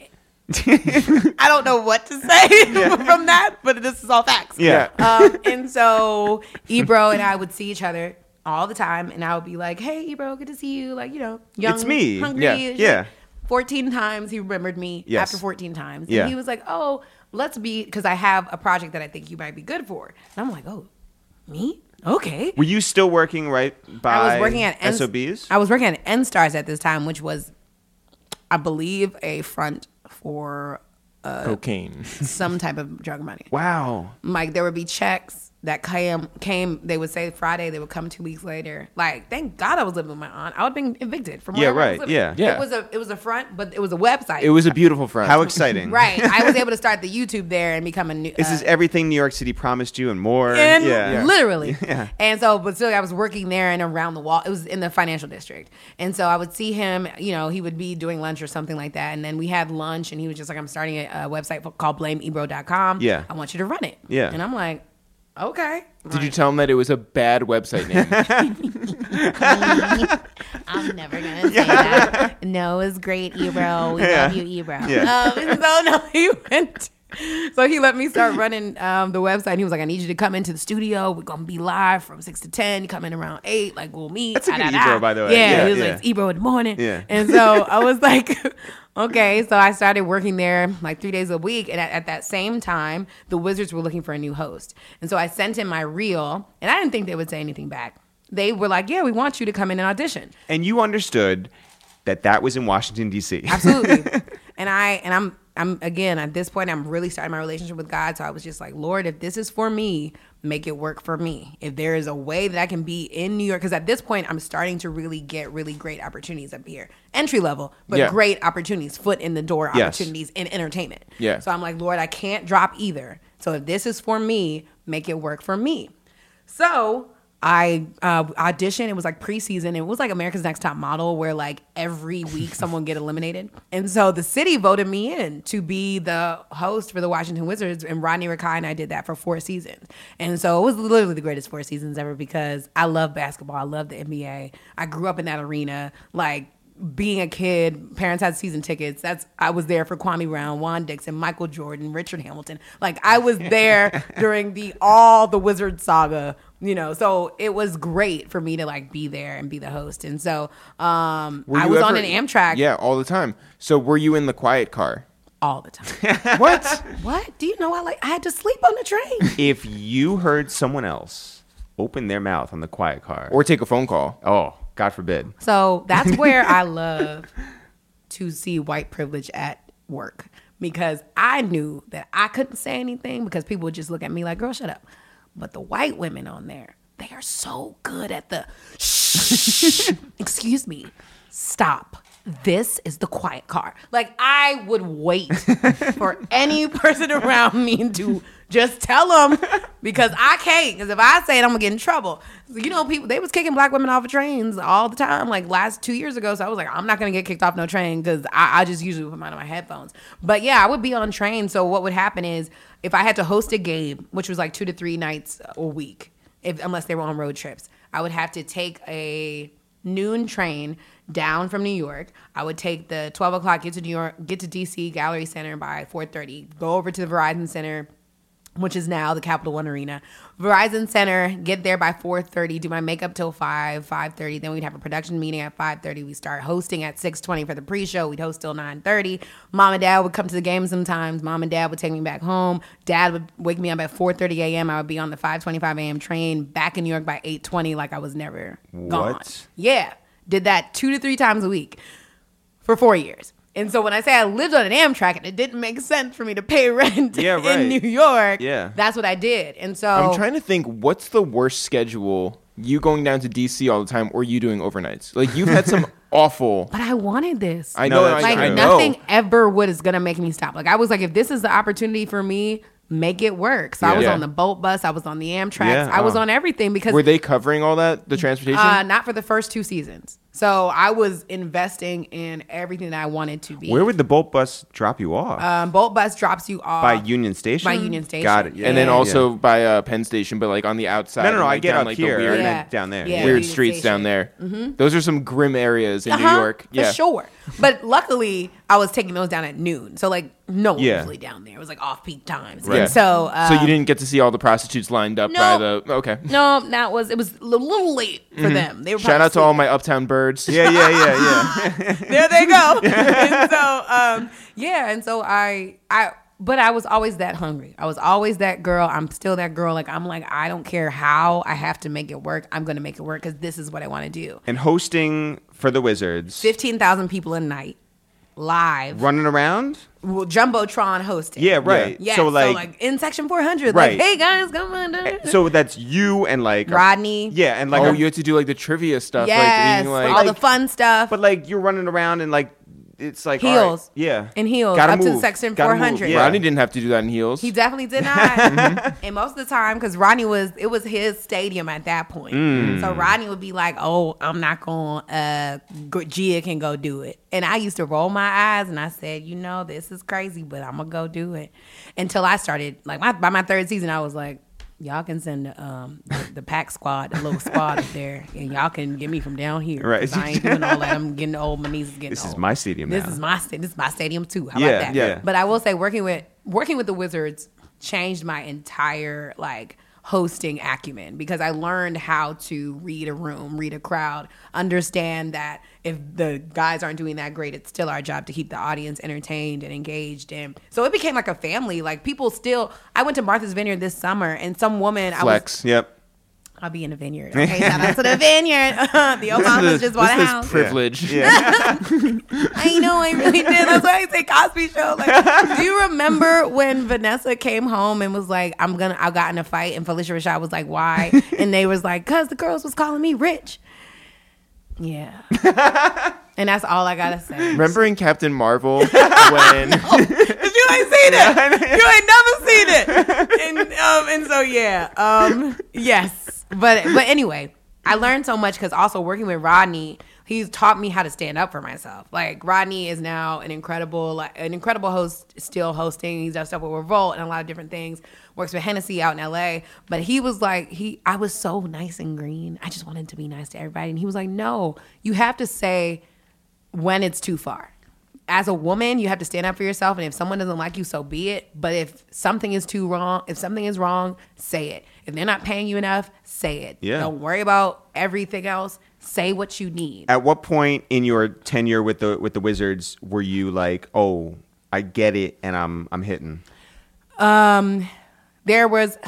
I don't know what to say from that, but this is all facts. Yeah. And so Ebro and I would see each other all the time, and I would be like, "Hey, Ebro, good to see you." Like, young, It's me. hungry. Yeah, and shit. yeah. 14 times he remembered me Yes. after 14 times. Yeah. And he was like, "Oh, let's be," because I have a project that I think you might be good for. And I'm like, "Oh, me? Okay." Were you still working right by I was working at SOBs? I was working at N-Stars at this time, which was, I believe, a front for Cocaine. some type of drug money. Wow. Like there would be checks that came. They would say Friday. They would come 2 weeks later. Like, thank God I was living with my aunt. I would have been evicted from Yeah, wherever I was right. living. Yeah. Yeah. It was a front, but it was a website. It was a beautiful front. How exciting. right. I was able to start the YouTube there and become a new. This is everything New York City promised you and more. And yeah. literally. Yeah. And so, but still, I was working there and around the wall. It was in the financial district. And so I would see him, he would be doing lunch or something like that. And then we had lunch, and he was just like, I'm starting a website called blameebro.com. Yeah. I want you to run it. Yeah. And I'm like, okay. Did you tell him that it was a bad website name? I'm never going to say that. No, it's great, Ebro. We love you, Ebro. Yeah. So, no, he went. So he let me start running the website. He was like, I need you to come into the studio. We're going to be live from 6 to 10. You come in around 8. Like, we'll meet. That's a good Ebro, by the way. Yeah. Yeah, He was yeah. like, it's Ebro in the morning. Yeah. And so I was like, okay. So I started working there like 3 days a week. And at that same time, the Wizards were looking for a new host. And so I sent in my reel. And I didn't think they would say anything back. They were like, yeah, we want you to come in and audition. And you understood that was in Washington, D.C. Absolutely. and I'm again, at this point, I'm really starting my relationship with God. So I was just like, Lord, if this is for me, make it work for me. If there is a way that I can be in New York, because at this point, I'm starting to really get really great opportunities up here. Entry level, but Yeah. great opportunities, foot in the door Yes. opportunities in entertainment. Yeah. So I'm like, Lord, I can't drop either. So if this is for me, make it work for me. So I auditioned. It was like preseason. It was like America's Next Top Model, where like every week someone get eliminated. And so the city voted me in to be the host for the Washington Wizards, and Rodney Rakai and I did that for 4 seasons. And so it was literally the greatest 4 seasons ever because I love basketball. I love the NBA. I grew up in that arena. Like, being a kid, parents had season tickets. I was there for Kwame Brown, Juan Dixon, Michael Jordan, Richard Hamilton. Like, I was there during all the Wizard saga, So it was great for me to like be there and be the host. And so I was on an Amtrak Yeah, all the time. So were you in the quiet car? all the time. What? What? Do you know I had to sleep on the train? If you heard someone else open their mouth on the quiet car, Or take a phone call. oh, God forbid. So that's where I love to see white privilege at work, because I knew that I couldn't say anything because people would just look at me like, girl, shut up. But the white women on there, they are so good at the shh. Excuse me. Stop. This is the quiet car. Like, I would wait for any person around me to just tell them, because I can't. Because if I say it, I'm gonna get in trouble. So, people, they was kicking black women off of trains all the time, like last 2 years ago. So I was like, I'm not gonna get kicked off no train, because I just usually put mine on my headphones. But yeah, I would be on trains. So what would happen is, if I had to host a game, which was like 2 to 3 nights a week, unless they were on road trips, I would have to take a noon train down from New York. I would take the 12 o'clock, get to New York, get to DC Gallery Center by 4:30, go over to the Verizon Center, which is now the Capital One Arena. Verizon Center, get there by 4:30, do my makeup till 5:30. Then we'd have a production meeting at 5:30. We start hosting at 6:20 for the pre-show. We'd host till 9:30. Mom and Dad would come to the game sometimes. Mom and Dad would take me back home. Dad would wake me up at 4:30 a.m. I would be on the 5:25 a.m. train back in New York by 8:20 like I was never gone. What? Yeah. Did that 2 to 3 times a week for 4 years. And so when I say I lived on an Amtrak and it didn't make sense for me to pay rent Yeah, right. in New York, Yeah. that's what I did. And so I'm trying to think, what's the worst schedule? You going down to DC all the time, or you doing overnights? Like, you've had some awful. but I wanted this. I No, know. that's like I know. nothing ever was gonna make me stop. Like I was like, if this is the opportunity for me, make it work. So I was Yeah. on the boat bus, I was on the Amtrak, Yeah, I was on everything because Were they covering all that? The transportation? not for the first 2 seasons. So I was investing in everything that I wanted to be. Where would the boat bus drop you off? Boat bus drops you off By Union Station? by Union Station. Got it. Yeah. and then yeah. also by Penn Station, but like on the outside. No, and, I like, get down, up like, the here weird, and Yeah. then down there. Yeah. weird Union streets Station. down there. Those are some grim areas in New York. For sure. But luckily, I was taking those down at noon. So, like, no one Yeah. was really down there. It was like off peak times. Yeah. And so, So you didn't get to see all the prostitutes lined up by No. the. Okay. No, it was a little late for them. They were Shout out to all probably my Uptown birds. Yeah, yeah, yeah, yeah. sleeping. There they go. And so, yeah. And so but I was always that hungry. I was always that girl. I'm still that girl. Like, I'm like, I don't care how I have to make it work. I'm going to make it work because this is what I want to do. And hosting for the Wizards. 15,000 people a night, live. Running around? Well, Jumbotron hosting. Yeah, right. Yeah, So, like, in section 400, Right. like, hey guys, come on. so that's you and like Rodney. Yeah, and like Oh, you had to do like the trivia stuff. Yes, Like, all the fun stuff. but like you're running around and like it's like all Heels. right, yeah. In heels, Gotta up to move. section Gotta move, 400. yeah. Rodney didn't have to do that in heels. He definitely did not. And most of the time, because Rodney it was his stadium at that point. So Rodney would be like, oh, I'm not going, Gia can go do it. And I used to roll my eyes and I said, you know, this is crazy, but I'm going to go do it. Until I started, like by my 3rd season, I was like, y'all can send the pack squad, the little squad up there, and y'all can get me from down here. Right. 'Cause I ain't doing all that. I'm getting old. My knees is getting This old. is my stadium This now. is my stadium too. How Yeah, about that? yeah. But I will say, working with the Wizards changed my entire like hosting acumen because I learned how to read a room, read a crowd, understand that if the guys aren't doing that great, it's still our job to keep the audience entertained and engaged. And so it became like a family. Like people still, I went to Martha's Vineyard this summer and some woman, Flex. Yep. I'll be in the vineyard. Okay, shout out to the vineyard. The Obamas just bought a this house. is privilege. Yeah. I know, I really did. That's why I say Cosby Show. Like, do you remember when Vanessa came home and was like, I got in a fight, and Felicia Rashad was like, why? And they was like, cause the girls was calling me rich. Yeah. And that's all I gotta say. Remember in Captain Marvel when You ain't seen it. You ain't never seen it. And so yeah. Yes. But anyway, I learned so much because also working with Rodney, he's taught me how to stand up for myself. Like Rodney is now an incredible host, still hosting. He's done stuff with Revolt and a lot of different things. Works with Hennessy out in LA. But he was like, I was so nice and green. I just wanted to be nice to everybody. And he was like, no, you have to say when it's too far. As a woman, you have to stand up for yourself, and if someone doesn't like you, so be it. But if something is wrong, say it. If they're not paying you enough, say it. Yeah. Don't worry about everything else. Say what you need. At what point in your tenure with the Wizards were you like, oh, I get it, and I'm hitting? There was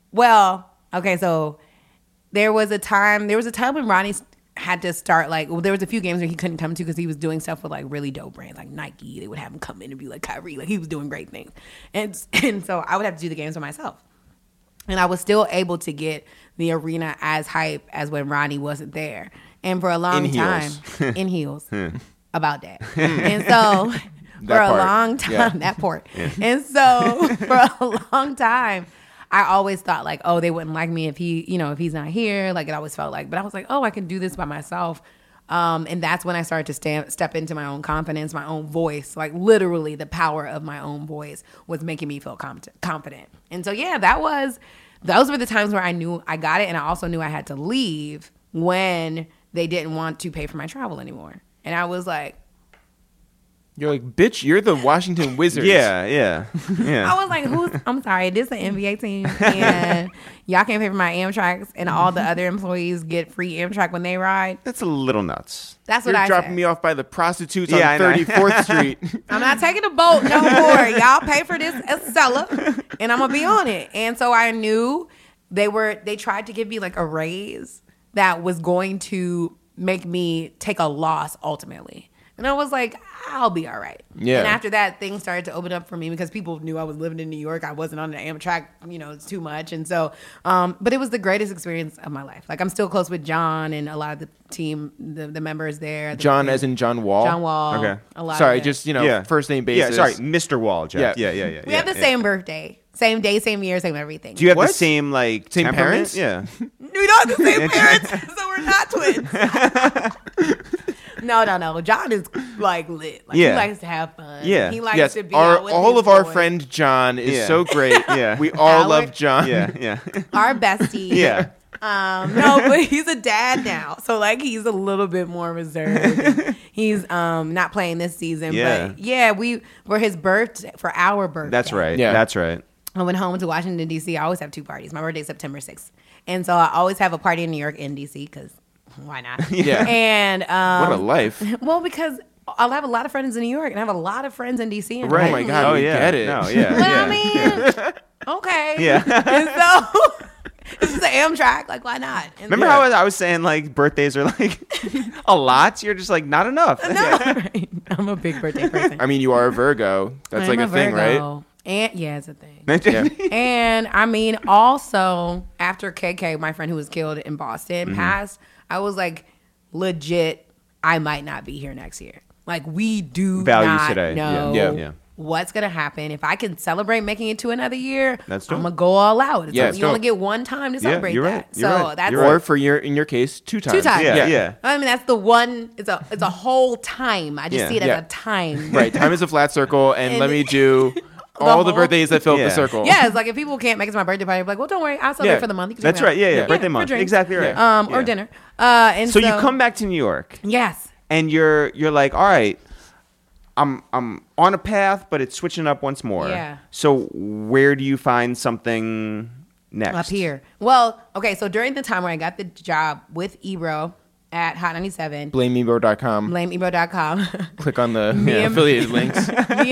a time when Ronnie had to start there was a few games where he couldn't come to because he was doing stuff with like really dope brands like Nike. They would have him come in and be like Kyrie, like he was doing great things, and so I would have to do the games for myself, and I was still able to get the arena as hype as when Ronnie wasn't there, and for a long time in heels about that, and so for a long time that part, and so for a long time. I always thought like, oh, they wouldn't like me if if he's not here. Like it always felt like, but I was like, oh, I can do this by myself. And that's when I started to step into my own confidence, my own voice. Like literally the power of my own voice was making me feel confident. And so, yeah, those were the times where I knew I got it. And I also knew I had to leave when they didn't want to pay for my travel anymore. And I was like, You're like, bitch, you're the Washington Wizards. Yeah. I was like, I'm sorry, this is an NBA team, and y'all can't pay for my Amtrak, and all the other employees get free Amtrak when they ride. That's a little nuts. That's what You're I dropping said. me off by the prostitutes Yeah, on I know. 34th Street. I'm not taking a boat no more. Y'all pay for this Estella, and I'm gonna be on it. And so I knew they tried to give me like a raise that was going to make me take a loss ultimately. And I was like, I'll be all right. Yeah. And after that, things started to open up for me because people knew I was living in New York. I wasn't on the Amtrak, it's too much. And so, but it was the greatest experience of my life. Like, I'm still close with John and a lot of the team, the members there. John as in John Wall? John Wall. Okay. A lot Sorry, of them. just, first name basis. Yeah, sorry, Mr. Wall, Jeff. Yeah. Yeah. We have the same birthday, same day, same year, same everything. Do you have What? the same like Same temperament? parents? Yeah. We don't have the same parents, so we're not twins. No. John is like lit. Like, Yeah. he likes to have fun. Yeah. He likes Yes, to be out with all his of our boys. friend John is Yeah. so great. Yeah. We all Howard? love John. Yeah. Our bestie. Yeah. No, but he's a dad now, so like he's a little bit more reserved. He's not playing this season, Yeah. but yeah, for his birthday, for our birthday. That's right. Yeah. That's right. I went home to Washington D.C. I always have two parties. My birthday is September 6th, and so I always have a party in New York in D.C. because why not? Yeah. And What a life. well, because I'll have a lot of friends in New York and I have a lot of friends in DC. And Right. Oh my God, we yeah. get it. No, yeah. But yeah. I mean, okay. Yeah. And so this is the Amtrak. Like, why not? And Remember how I was saying like birthdays are like a lot? You're just like not enough. No, right. I'm a big birthday person. I mean, you are a Virgo. That's like I'm a thing, right? Virgo. And yeah, it's a thing. Yeah. And I mean, also after KK, my friend who was killed in Boston, Mm-hmm. passed, I was like, legit, I might not be here next year. Like, we do Values not today. know Yeah. what's gonna happen. If I can celebrate making it to another year, That's I'm dope. gonna go all out. Yeah, You it's only dope. get one time to celebrate you're that. right. You're So right. that's You're Or right. for in your case, two times. 2 times. Yeah. I mean, that's the one. It's a whole time. I just Yeah. see it as Yeah. a time. Right. Time is a flat circle, and And- let me do all the whole- birthdays that fill up Yeah. the circle. Yeah, it's like if people can't make it to my birthday party, I'm like, well, don't worry, I'll celebrate Yeah. for the month. You can That's take me right. Yeah, out. yeah. Birthday for month. drinks. Exactly right. Or Yeah. dinner. And So you come back to New York Yes. and you're like, all right, I'm on a path, but it's switching up once more. Yeah. So where do you find something next? Up here. Well, okay, so during the time where I got the job with Ebro at Hot 97, BlameEbo.com. blameebro.com, Click on the and- affiliated links.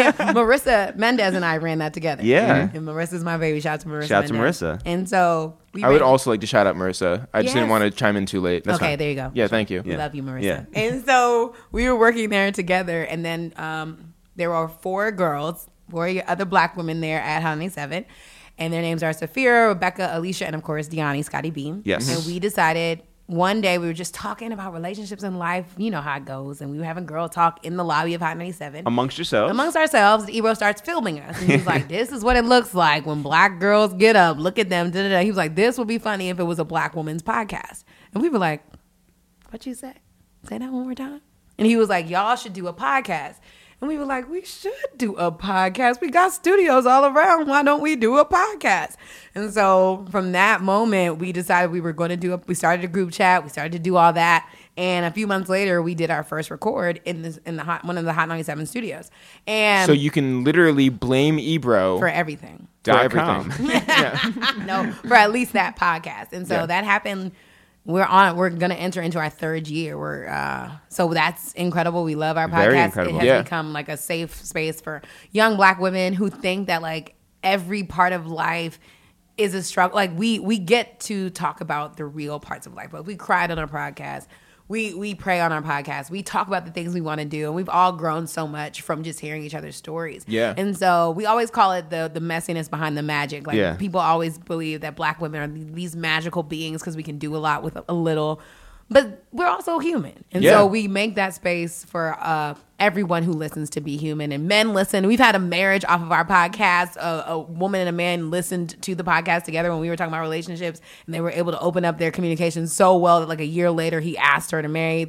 Marissa Mendez and I ran that together. Yeah. And Marissa's my baby. Shout out to Marissa. Shout out to Mendez. Marissa. And so we I would ran- also like to shout out Marissa. I just didn't Yes. want to chime in too late. That's Okay, fine. there you go. Yeah, thank you. Yeah. Love you, Marissa. Yeah. And so we were working there together, and then there were 4 girls, 4 other black women there at Hot 97, and their names are Safira, Rebecca, Alicia, and of course Deani, Scotty Beam. Yes. And we decided one day we were just talking about relationships in life. You know how it goes, and we were having girl talk in the lobby of Hot 97. Amongst yourselves? Amongst ourselves, Ebro starts filming us. And he was like, this is what it looks like when black girls get up. Look at them. Da, da, da. He was like, this would be funny if it was a black woman's podcast. And we were like, what you say? Say that one more time. And he was like, y'all should do a podcast. And we were like, we should do a podcast. We got studios all around. Why don't we do a podcast? And so from that moment, we decided we were going to we started a group chat. We started to do all that. And a few months later, we did our first record in one of the Hot 97 studios. And So you can literally blame Ebro for everything. for .com. everything. No, for at least that podcast. And so Yeah. that happened. We're gonna enter into our 3rd year. So that's incredible. We love our podcast. Very incredible. It has Yeah. become like a safe space for young black women who think that like every part of life is a struggle. Like we get to talk about the real parts of life. But we cried on our podcast. We pray on our podcast. We talk about the things we want to do, and we've all grown so much from just hearing each other's stories. Yeah. And so we always call it the messiness behind the magic. Like Yeah. people always believe that black women are these magical beings because we can do a lot with a little, but we're also human. And Yeah. so we make that space for everyone who listens to be human. And men listen. We've had a marriage off of our podcast. A woman and a man listened to the podcast together when we were talking about relationships, and they were able to open up their communication so well that like a year later he asked her to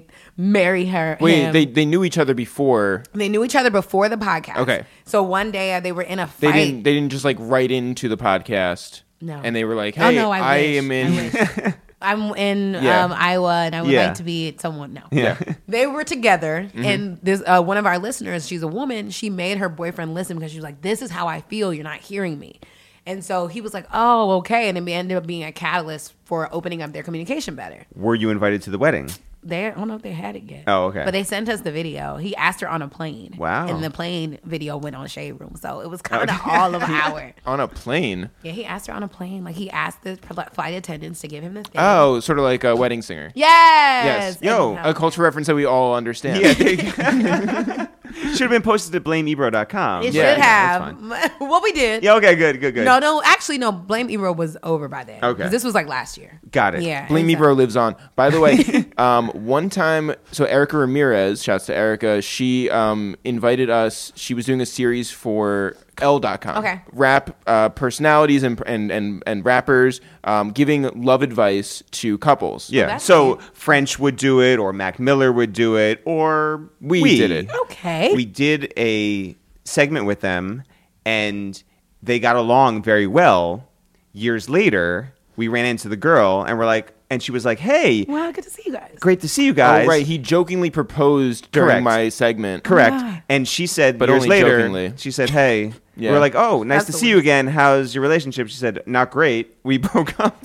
marry her. Wait, him. they knew each other before. They knew each other before the podcast. Okay. So one day they were in a They fight. didn't just like write into the podcast. No. And they were like, Oh, "Hey, no, I wish. am in." I wish. I'm in Yeah. Iowa, and I would Yeah. like to be someone. No, Yeah. they were together, and there's one of our listeners. She's a woman. She made her boyfriend listen because she was like, "This is how I feel. You're not hearing me." And so he was like, "Oh, okay." And it ended up being a catalyst for opening up their communication better. Were you invited to the wedding? I don't know if they had it yet. Oh, okay. But they sent us the video. He asked her on a plane. Wow. And the plane video went on Shade Room. So it was kind of all of our. On a plane. Yeah, he asked her on a plane. Like, he asked the flight attendants to give him this thing. Oh, sort of like a wedding singer. Yes. Yo, And, A culture reference that we all understand. Yeah, there you go. Should have been posted to blameebro.com. It Yeah, should yeah, have. that's Well, we did. Yeah, okay, good. No. Actually, no. Blame Ebro was over by then. Okay. 'Cause this was like last year. Got it. Yeah. Blame Me and so- Bro lives on. By the way, one time, so Erica Ramirez, shouts to Erica, she invited us. She was doing a series for L.com. Okay. Rap personalities and rappers giving love advice to couples. Yeah. that's So cute. French would do it, or Mac Miller would do it, or We did it. Okay. We did a segment with them, and they got along very well. Years later, we ran into the girl, and we're like, and she was like, "Hey, Well, good to see you guys. great to see you guys." Oh, right. He jokingly proposed during Correct. my segment. Correct. Ah. And she said, But years only later, jokingly. she said, "Hey." Yeah. We were like, "Oh, nice That's to the see you worst. again. How's your relationship?" She said, "Not great. We broke up."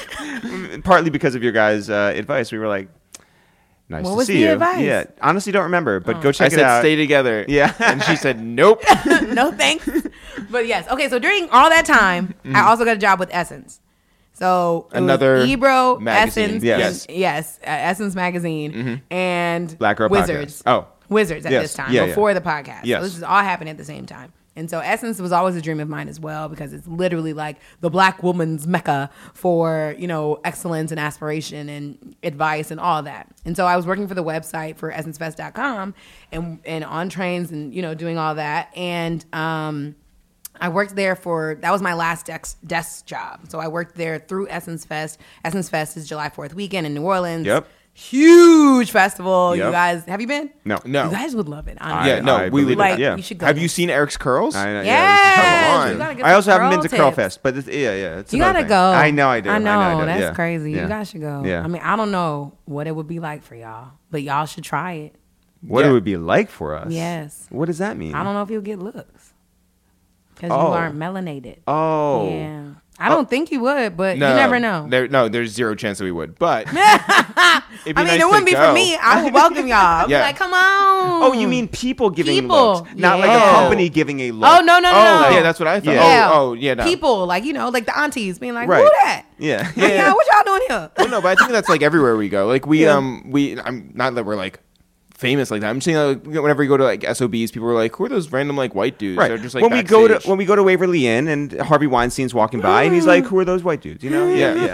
Partly because of your guys' advice. We were like, "Nice What to was see the you." advice? Yeah, honestly, don't remember, but go I check it said, out. stay together. Yeah. And she said, nope. No thanks. But yes. Okay, so during all that time, I also got a job with Essence. So it Another was Ebro, magazine. Essence, Yes. yes, Essence magazine, and Black Girl Wizards. Podcast. Oh. Wizards at Yes. this time Yeah, yeah. before the podcast. Yes. So this is all happening at the same time. And so Essence was always a dream of mine as well, because it's literally like the Black woman's mecca for, excellence and aspiration and advice and all that. And so I was working for the website for essencefest.com and on trains and, doing all that. And I worked there that was my last desk job. So I worked there through Essence Fest. Essence Fest is July 4th weekend in New Orleans. Yep. Huge festival. Yep. You guys, have you been? No. No. You guys would love it. Honestly. Yeah, no, I we believe would- it. Like, Yeah. you should go. Have you seen Eric's curls? I know, Yes. Come on. You gotta get I also some haven't been to curl Curl tips. Fest, but it's You another gotta thing. go. I know I do. I know. That's Yeah. crazy. Yeah. You guys should go. Yeah. I mean, I don't know what it would be like for y'all, but y'all should try it. What Yeah. it would be like for us. Yes. What does that mean? I don't know if you'll get looks because Oh. you aren't melanated. Oh. Yeah. I don't think you would, but No, you never know. There's zero chance that we would. But it'd be I mean, nice it to wouldn't be go. for me. I would welcome y'all. I'd Yeah. be like, come on. Oh, you mean people giving People. looks, not like a Yeah. company giving a look. Oh, no, no, no. Oh, yeah, that's what I thought. Yeah. Oh, yeah, no. People, like, like the aunties being like, Right. who that? Yeah. Hey, y'all, what y'all doing here? Well, no, but I think that's like everywhere we go. Like Yeah. I'm not that we're like famous like that. I'm saying like, whenever we go to like SOBs, people are like, who are those random like white dudes? Right. They're just like when backstage. we go to Waverly Inn and Harvey Weinstein's walking by and he's like, "Who are those white dudes?" Yeah.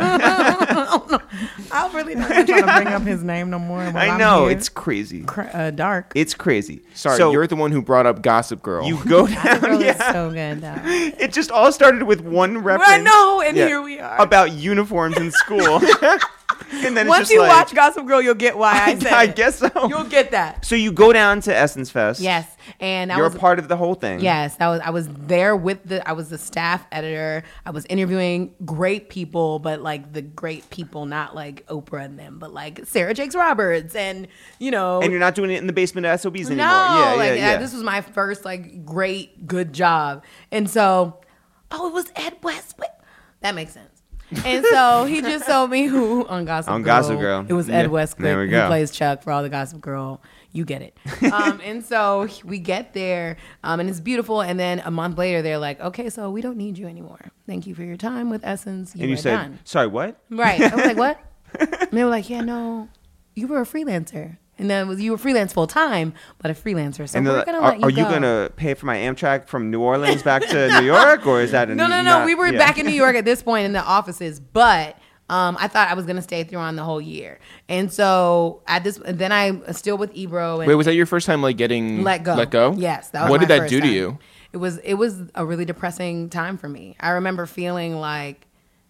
Yeah. I really not trying to bring up his name no more. while I I'm know here. it's crazy. Dark. It's crazy. Sorry, so you're the one who brought up Gossip Girl. you go That down. girl is Yeah. so good, though. It just all started with one reference. I know, and Yeah. here we are. About uniforms in school. And then it's Once just you like, watch Gossip Girl, you'll get why I said I it. guess so. You'll get that. So you go down to Essence Fest. Yes, and You're a part of the whole thing. Yes, I was there I was the staff editor. I was interviewing great people, but like the great people, not like Oprah and them, but like Sarah Jakes Roberts and And you're not doing it in the basement of SOBs anymore. no, Yeah. this was my first like great good job, and so it was Ed Westwick. That makes sense. And so he just told me who on Gossip Girl. Gossip Girl. It was Ed Yeah. Westwick There we who go. plays Chuck for all the Gossip Girl. You get it. And so we get there, and it's beautiful. And then a month later, they're like, "Okay, so we don't need you anymore. Thank you for your time with Essence. And you are said, done." "Sorry, what?" Right. I was like, "What?" And they were like, "Yeah, no, you were a freelancer." And then you were freelance full time, but a freelancer. So And they're we're like, gonna let you are go. you gonna pay for my Amtrak from New Orleans back to New York, or is that a No. We were yeah. back in New York at this point in the offices, but I thought I was gonna stay through on the whole year. And so then I'm still with Ebro. And Wait, was that your first time like getting let go? Let go? Yes. That was What my did that first do to time. you? It was a really depressing time for me. I remember feeling like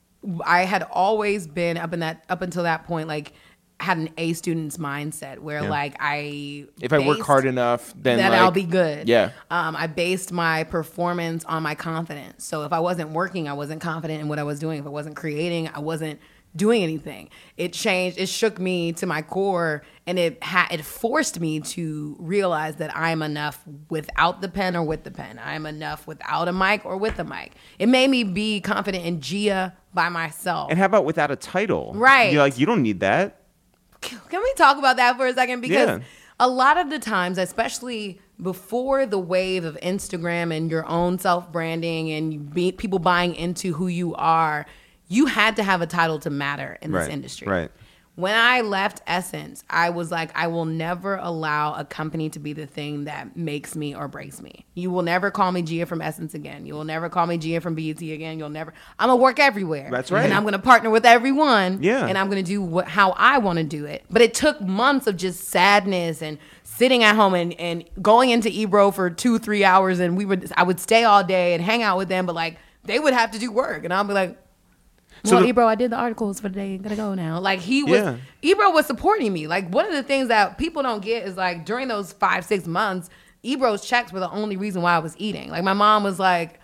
I had always been up until that point like had an A student's mindset where like If I work hard enough, then that like, I'll be good. Yeah. I based my performance on my confidence. So if I wasn't working, I wasn't confident in what I was doing. If I wasn't creating, I wasn't doing anything. It changed. It shook me to my core, and it forced me to realize that I'm enough without the pen or with the pen. I'm enough without a mic or with a mic. It made me be confident in Gia by myself. And how about without a title? Right. You're like, you don't need that. Can we talk about that for a second? Because Yeah. a lot of the times, especially before the wave of Instagram and your own self-branding and people buying into who you are, you had to have a title to matter in this industry. Right. When I left Essence, I was like, I will never allow a company to be the thing that makes me or breaks me. You will never call me Gia from Essence again. You will never call me Gia from BET again. I'm going to work everywhere. That's right. And I'm going to partner with everyone. Yeah. And I'm going to do how I want to do it. But it took months of just sadness and sitting at home and going into Ebro for 2-3 hours. And I would stay all day and hang out with them. But like, they would have to do work. And I'll be like, well, Ebro, I did the articles for the day. Gotta go now. Like Ebro was supporting me. Like one of the things that people don't get is like during those 5-6 months, Ebro's checks were the only reason why I was eating. Like my mom was like,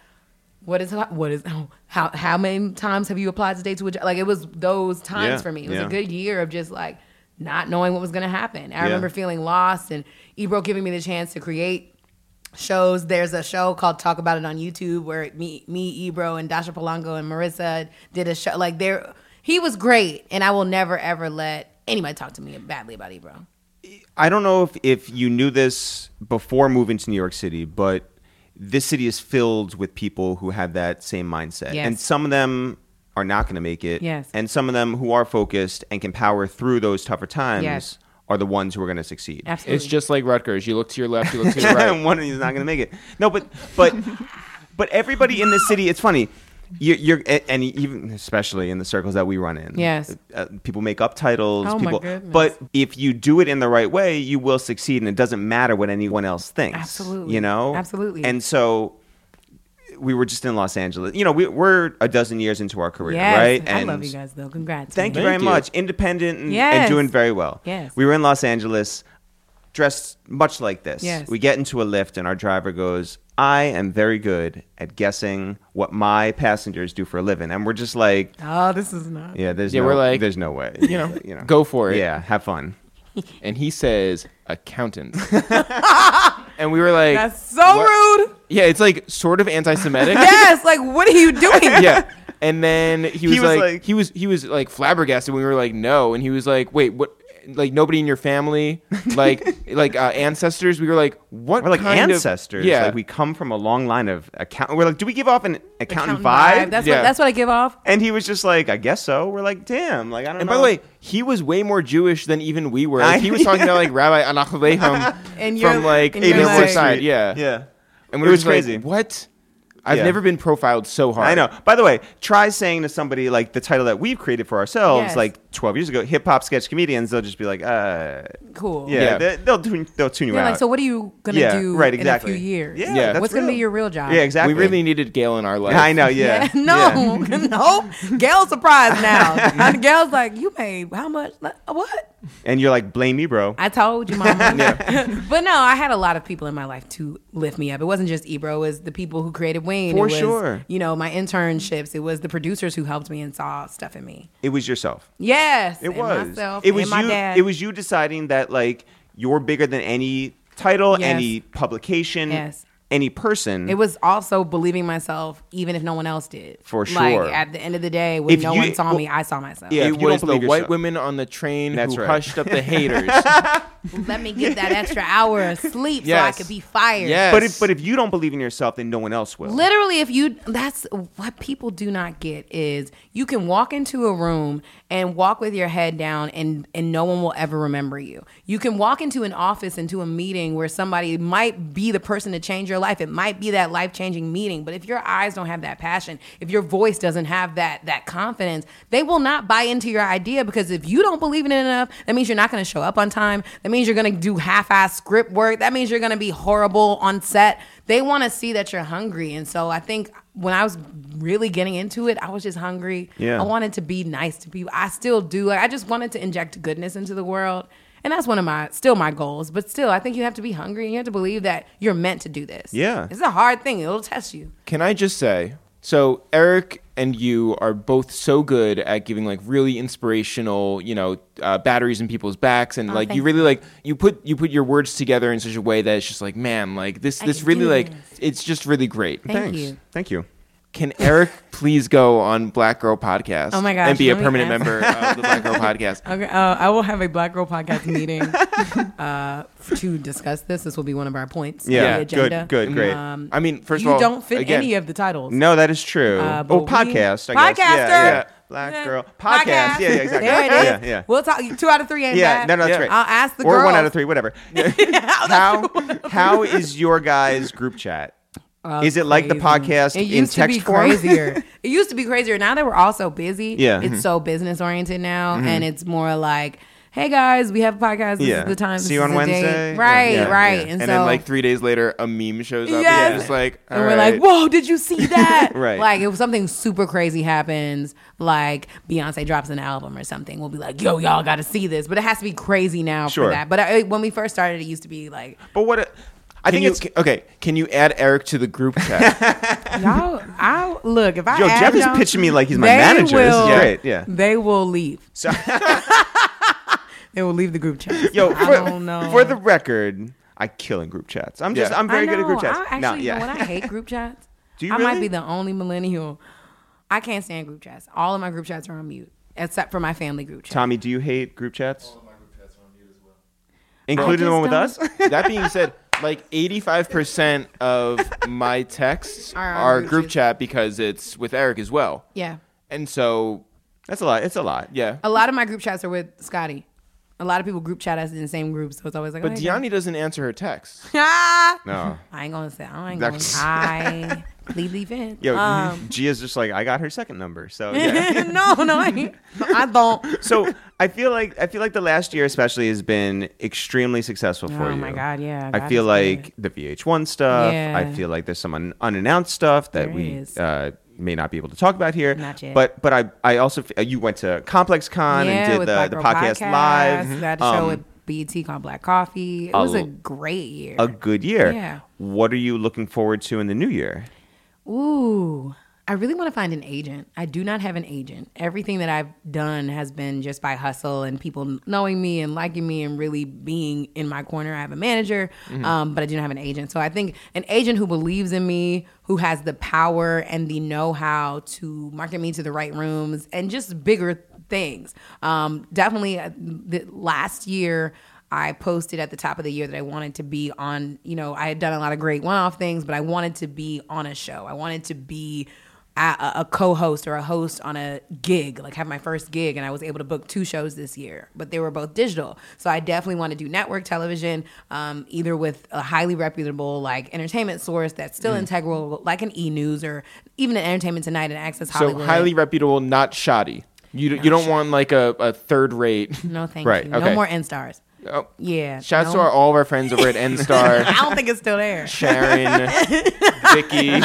how many times have you applied today to a job? Like it was those times for me. It was a good year of just like not knowing what was gonna happen. I remember feeling lost and Ebro giving me the chance to create shows. There's a show called Talk About It on YouTube where me, Ebro, and Dasha Polanco and Marissa did a show. Like he was great, and I will never ever let anybody talk to me badly about Ebro. I don't know if you knew this before moving to New York City, but this city is filled with people who have that same mindset. Yes. And some of them are not going to make it. Yes. And some of them who are focused and can power through those tougher times Yes. are the ones who are going to succeed. Absolutely. It's just like Rutgers. You look to your left, you look to your right. One of these is not going to make it. No, but everybody in this city, it's funny. You're and even especially in the circles that we run in. Yes. People make up titles. Oh, my people, goodness. But if you do it in the right way, you will succeed, and it doesn't matter what anyone else thinks. Absolutely. You know. Absolutely. And so we were just in Los Angeles. You know, we're a dozen years into our career, Yes. right? I And love you guys though. Congrats. thank you Thank very you. much. Independent and Yes. doing very well. Yes. We were in Los Angeles, dressed much like this. Yes. We get into a lift, and our driver goes, I am very good at guessing what my passengers do for a living. And we're just like, Oh, this is not. yeah, Yeah, we're like, there's no way. You know, go for it. Yeah, have fun. And he says, accountant. And we were like, That's so rude. yeah, it's like sort of anti-Semitic. Yes. Like, what are you doing? Yeah. And then he was, was like, like- he was like flabbergasted when we were like, no. And he was like, wait, what? Like nobody in your family, like ancestors. We were like, what? We're like kind ancestors. Of, yeah. Like we come from a long line of accountant. We're like, do we give off an accountant Accountant vibe? That's Yeah. what I give off. And he was just like, I guess so. We're like, damn. Like, I don't know. And by the way, he was way more Jewish than even we were. Like, I- he was talking to like Rabbi Anachlehem And you're from like and you're North like- Side. Yeah. Yeah. And It we were was just like, crazy. what? I've Yeah. never been profiled so hard. I know. By the way, try saying to somebody like the title that we've created for ourselves, Yes. like 12 years ago, hip hop sketch comedians. They'll just be like, Cool. yeah, Yeah. they'll tune you They're out. like, so what are you gonna Yeah, do right, in exactly. a few years? Yeah, Yeah. that's What's gonna be real. your real job? Yeah, exactly. We really needed Gail in our life. I know. Yeah. No, Yeah. no. Gail's surprised now. And Gail's like, you made how much? What? And you're like, blame me, bro. I told you, mama. But no, I had a lot of people in my life to lift me up. It wasn't just Ebro. It was the people who created Wayne. For it was, sure. You know, my internships. It was the producers who helped me and saw stuff in me. It was yourself. Yes. It and was. myself It was and my you. dad. It was you deciding that like you're bigger than any title, Yes. any publication, Yes. any person. It was also believing myself, even if no one else did. For Like, sure. at the end of the day, when If no you- one saw well, me, I saw myself. Yeah. if It you don't was the believe white yourself. women on the train That's who right. hushed up the haters. Let me get that extra hour of sleep so I Yes. could be fired. Yes. but if you don't believe in yourself, then no one else will. Literally, that's what people do not get is you can walk into a room and walk with your head down and no one will ever remember you. You can walk into an office, into a meeting where somebody might be the person to change your life. It might be that life-changing meeting. But if your eyes don't have that passion, if your voice doesn't have that confidence, they will not buy into your idea because if you don't believe in it enough, that means you're not going to show up on time. That means you're going to do half-ass script work. That means you're going to be horrible on set. They want to see that you're hungry. And so I think when I was really getting into it, I was just hungry. Yeah. I wanted to be nice to people. I still do. Like, I just wanted to inject goodness into the world. And that's one of my goals. But still, I think you have to be hungry and you have to believe that you're meant to do this. Yeah. It's a hard thing. It'll test you. Can I just say So Eric and you are both so good at giving like really inspirational, batteries in people's backs, and like you really like you put your words together in such a way that it's just like, man, like this really like it's just really great. Thank you. Can Eric please go on Black Girl Podcast? Oh my gosh, and be a permanent member of the Black Girl Podcast? Okay, I will have a Black Girl Podcast meeting to discuss this. This will be one of our points. Yeah, on the agenda. good, great. I mean, first of all, you don't fit again, any of the titles. No, that is true. Podcast, I guess. Podcaster. Yeah. Black Girl Podcast. Yeah, exactly. There it is. Yeah. We'll talk. 2 out of 3 ain't bad. No, that's great. I'll ask the or girls. 1 out of 3, whatever. How is your guys' group chat? Is it like the podcast in text form? Crazier. It used to be crazier. Now that we're all so busy, Yeah. it's so business oriented now, and it's more like, hey guys, we have a podcast. This is the time. See you on Wednesday. Right. Yeah. And then so, like 3 days later, a meme shows up. Yes. And just like, and we're like, whoa, did you see that? Right. Like if something super crazy happens, like Beyonce drops an album or something, we'll be like, yo, y'all got to see this. But it has to be crazy now Sure. for that. But when we first started, it used to be like, But what? I think it's okay. Can you add Eric to the group chat? I'll look if I. Yo, add Jeff is y'all, pitching me like he's my they manager. This is will- great. Yeah. They will leave. So, They will leave the group chat. yo, I don't know. for the record, I kill in group chats. I'm very good at group chats. I actually, you know what? I hate group chats. Do you I really? might be the only millennial. I can't stand group chats. All of my group chats are on mute, except for my family group chat. Tommy, do you hate group chats? All of my group chats are on mute as well. Including the one with just us? That being said, like 85% of my texts Are on are group group chats. chat because it's with Eric as well. Yeah. And so, That's a lot. It's a lot. yeah. A lot of my group chats are with Scotty. A lot of people group chat us in the same group, so it's always like, But oh, hey, Deani doesn't answer her texts. guys. No. I ain't gonna say. I ain't That's- gonna. I leave in. Yo, Gia's just like, I got her second number. So yeah. no, I ain't. I don't. So I feel like the last year especially has been extremely successful for you. Oh my God, yeah. I God feel is like the VH1 stuff. Yeah. I feel like there's some unannounced stuff that There we is. may not be able to talk about here. Not yet. But I also you went to Complex Con and did with the Black the Girl podcast live. We had a show with BET called Black Coffee. It was a great year. A good year. Yeah. What are you looking forward to in the new year? Ooh, I really want to find an agent. I do not have an agent. Everything that I've done has been just by hustle and people knowing me and liking me and really being in my corner. I have a manager, but I do not have an agent. So I think an agent who believes in me, who has the power and the know-how to market me to the right rooms and just bigger things. Definitely last year, I posted at the top of the year that I wanted to be on, I had done a lot of great one-off things, but I wanted to be on a show. I wanted to be a co-host or a host on a gig, like have my first gig, and I was able to book 2 shows this year, but they were both digital. So I definitely want to do network television, either with a highly reputable like entertainment source that's still integral, like an E! News or even an Entertainment Tonight and Access Hollywood. So highly reputable, not shoddy. You don't want like a third rate. No, thank Right, you. okay. No more N-Stars. Oh, Yeah. shouts to no. all of our friends over at N-Star. I don't think it's still there. Sharon, Vicky,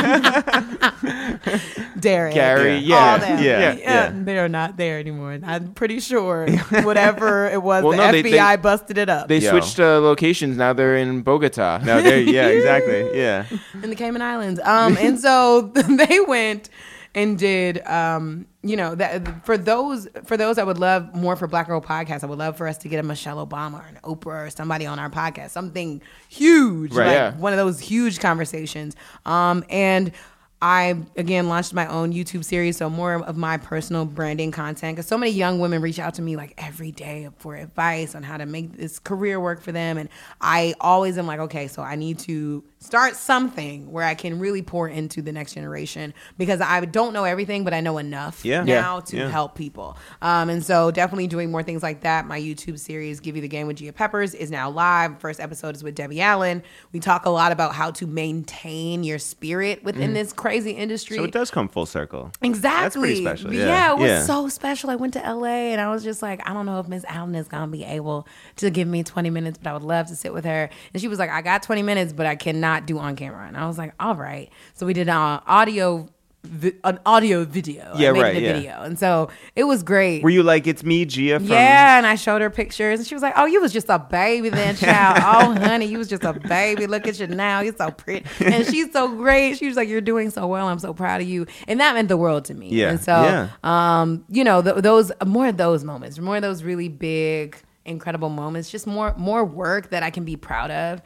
Derek. Gary. All Yeah. them. Yeah. They're not there anymore. I'm pretty sure whatever it was, Well, the no, they- FBI busted it up They Yo. switched locations. Now they're in Bogota. No, there. Yeah, exactly. Yeah. in the Cayman Islands. And so they went and did, that for those I would love more for Black Girl Podcast. I would love for us to get a Michelle Obama or an Oprah or somebody on our podcast, something huge, Right. like Yeah. one of those huge conversations. And I, again, launched my own YouTube series, so more of my personal branding content, because so many young women reach out to me like every day for advice on how to make this career work for them. And I always am like, okay, so I need to start something where I can really pour into the next generation, because I don't know everything, but I know enough now to help people. And so definitely doing more things like that. My YouTube series, Give You the Game with Gia Peppers, is now live. First episode is with Debbie Allen. We talk a lot about how to maintain your spirit within this crazy industry. So it does come full circle. Exactly. That's pretty special. Yeah, Yeah, it was yeah. so special. I went to LA and I was just like, I don't know if Miss Allen is gonna be able to give me 20 minutes, but I would love to sit with her. And she was like, I got 20 minutes, but I cannot do on camera. And I was like, all right. So we did an audio an audio video. Yeah, I made right, it a yeah. video. And so it was great. Were you like, it's me, Gia from... Yeah, and I showed her pictures, and she was like, "Oh, you was just a baby then, child. Oh, honey, you was just a baby. Look at you now. You're so pretty." And she's so great. She was like, "You're doing so well. I'm so proud of you." And that meant the world to me. Yeah, And so, yeah. you know, those more of those moments, more of those really big, incredible moments, just more work that I can be proud of,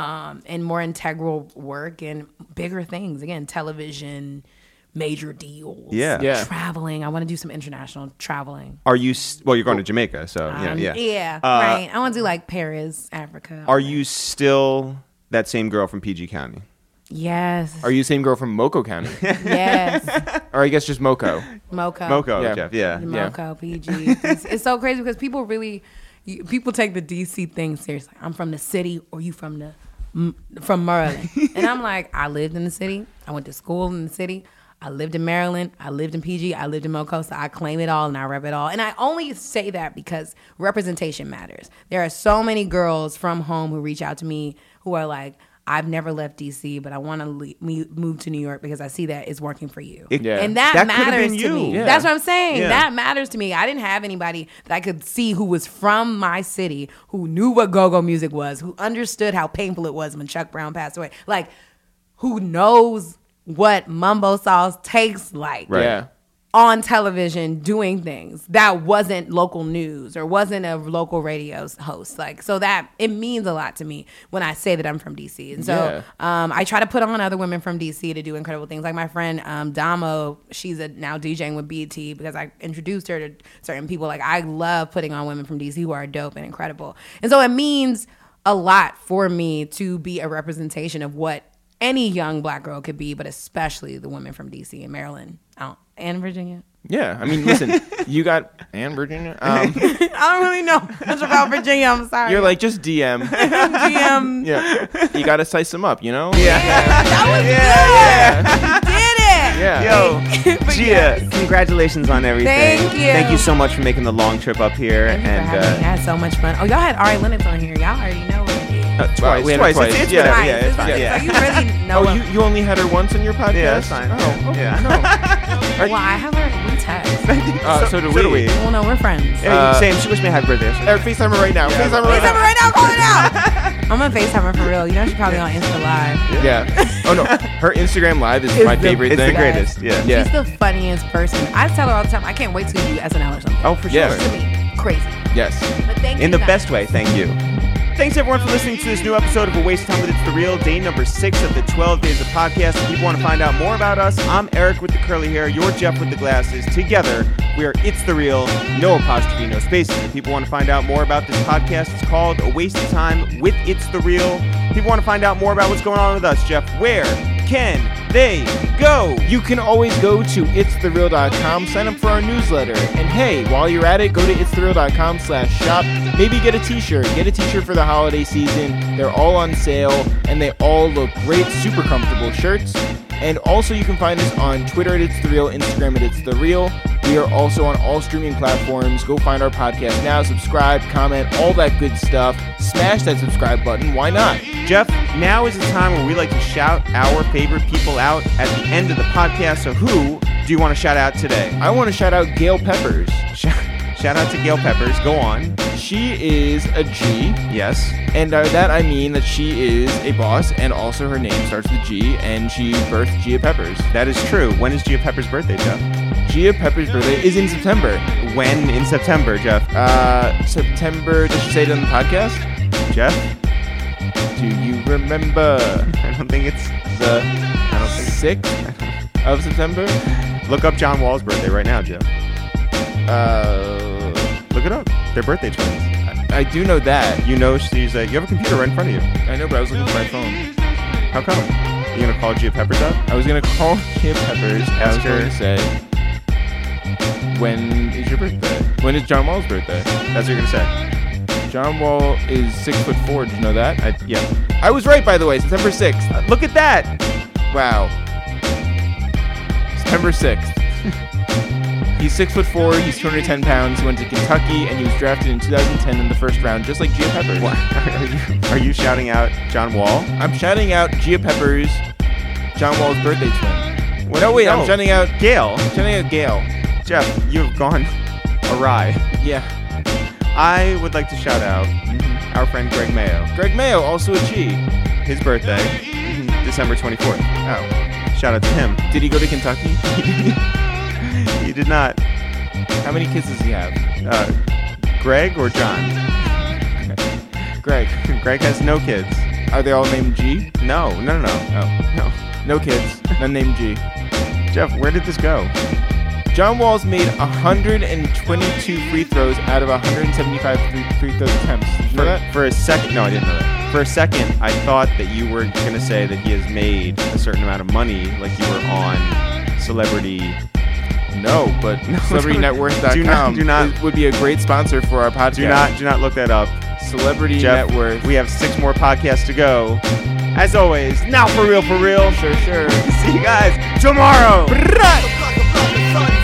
and more integral work and bigger things. Again, television, major deals. Yeah. Traveling. I want to do some international traveling. Are you... Well, you're going to Jamaica, so, yeah. Right. I want to do like Paris, Africa. Are you still that same girl from PG County? Yes. Are you the same girl from Moco County? Yes. Or I guess just Moco. Moco. Moco, Yeah. Jeff, yeah. Moco, PG. It's so crazy because people really, people take the DC thing seriously. I'm from the city, or you from Maryland. And I'm like, I lived in the city. I went to school in the city. I lived in Maryland. I lived in PG. I lived in Moco. So I claim it all and I rep it all. And I only say that because representation matters. There are so many girls from home who reach out to me who are like, I've never left DC, but I want to move to New York because I see that it's working for you. Yeah. And that That could've matters been to you. me. Yeah. That's what I'm saying. Yeah. That matters to me. I didn't have anybody that I could see who was from my city, who knew what go-go music was, who understood how painful it was when Chuck Brown passed away. Like, who knows what mumbo sauce tastes like. Right. Yeah. On television doing things that wasn't local news or wasn't a local radio host. Like, so that it means a lot to me when I say that I'm from DC. And so I try to put on other women from DC to do incredible things. Like my friend Damo, she's now DJing with BET because I introduced her to certain people. Like, I love putting on women from DC who are dope and incredible. And so it means a lot for me to be a representation of what any young black girl could be, but especially the women from DC and Maryland and Virginia. Yeah. I mean, listen, you got Anne Virginia. I don't really know much about Virginia. I'm sorry. You're like, just DM. GM. Yeah. You got to size them up, you know? That was good. You did it. Yeah. Yo, But Gia, yes. congratulations on everything. Thank you. Thank you so much for making the long trip up here. Thank you for having me. I had so much fun. Oh, y'all had Ari Lennox on here. Y'all already know what it is. Twice. we had her twice. It's Yeah. whatever. Right. Yeah, it's fine. So Yeah. you really know. Oh, you only had her once on your podcast? Yeah, that's fine. Oh, okay. Yeah. well, I have her. We text. So do we. Well, no, we're friends. Yeah, same. She wished me a happy birthday. FaceTime her right now. FaceTime her FaceTime right her now. right now. Call it out. I'm gonna FaceTime her for real. You know she's probably on Insta Live. Yeah. Oh, no. Her Instagram Live is my favorite It's thing. the greatest. Yeah. Yeah. She's the funniest person. I tell her all the time, I can't wait to do SNL or something. Oh, for Yeah. sure. It's gonna be crazy. Yes. But thank you In the guys. best way. Thank you. Thanks everyone for listening to this new episode of A Waste of Time with It's The Real, day number 6 of the 12 days of podcast. If people want to find out more about us, I'm Eric with the curly hair, you're Jeff with the glasses. Together, we are It's The Real, no apostrophe, no spaces. If people want to find out more about this podcast, it's called A Waste of Time with It's The Real. If people want to find out more about what's going on with us, Jeff, where can they go? You can always go to itsthereal.com, sign up for our newsletter, and hey, while you're at it, go to itsthereal.com/shop. Maybe get a t-shirt. Get a t-shirt for the holiday season. They're all on sale, and they all look great, super comfortable shirts. And also, you can find us on Twitter at It's The Real, Instagram at It's The Real. We are also on all streaming platforms. Go find our podcast now, subscribe, comment, all that good stuff. Smash that subscribe button. Why not? Jeff, now is the time where we like to shout our favorite people out at the end of the podcast. So who do you want to shout out today? I want to shout out Gail Peppers. Shout out to Gail Peppers. Go on. She is a G. Yes. And by that I mean that she is a boss, and also her name starts with G, and she birthed Gia Peppers. That is true. When is Gia Pepper's birthday, Jeff? Gia Peppers' birthday is in September. When in September, Jeff? September, did she say it on the podcast? Jeff? Do you remember I don't think it's... the I don't think... 6th of September? Look up John Wall's birthday right now, Jeff. Look it up. They're birthday twins. I do know that. You know she's... you have a computer right in front of you. I know, but I was looking for my phone. How come? You gonna call Gia Peppers up? I was going to call Gia Peppers, and I was Ask her. going to say, when is your birthday? When is John Wall's birthday? That's what you're gonna say. John Wall is 6'4". Did you know that? Yeah. I was right, by the way. September 6th. Look at that! Wow. September 6th. He's 6'4". He's 210 pounds. He went to Kentucky, and he was drafted in 2010 in the first round, just like Gia Peppers. What? Are you shouting out John Wall? I'm shouting out Gia Peppers, John Wall's birthday twin. No, wait, I'm shouting out Gail. Gail. Jeff, you've gone awry. Yeah. I would like to shout out our friend Greg Mayo. Greg Mayo, also a G. His birthday, December 24th. Oh. Shout out to him. Did he go to Kentucky? He did not. How many kids does he have? Greg or John? Greg. Greg has no kids. Are they all named G? No. Oh. No. No kids. None named G. Jeff, where did this go? John Walls made 122 free throws out of 175 free throw attempts. Did you know that? For a second, no, I didn't know that. For a second, I thought that you were going to say that he has made a certain amount of money, like you were on Celebrity. No, but CelebrityNetWorth.com do not would be a great sponsor for our podcast. Do not look that up. Celebrity Jeff, Net Worth. We have 6 more podcasts to go. As always, now for real. Sure. See you guys tomorrow. Like a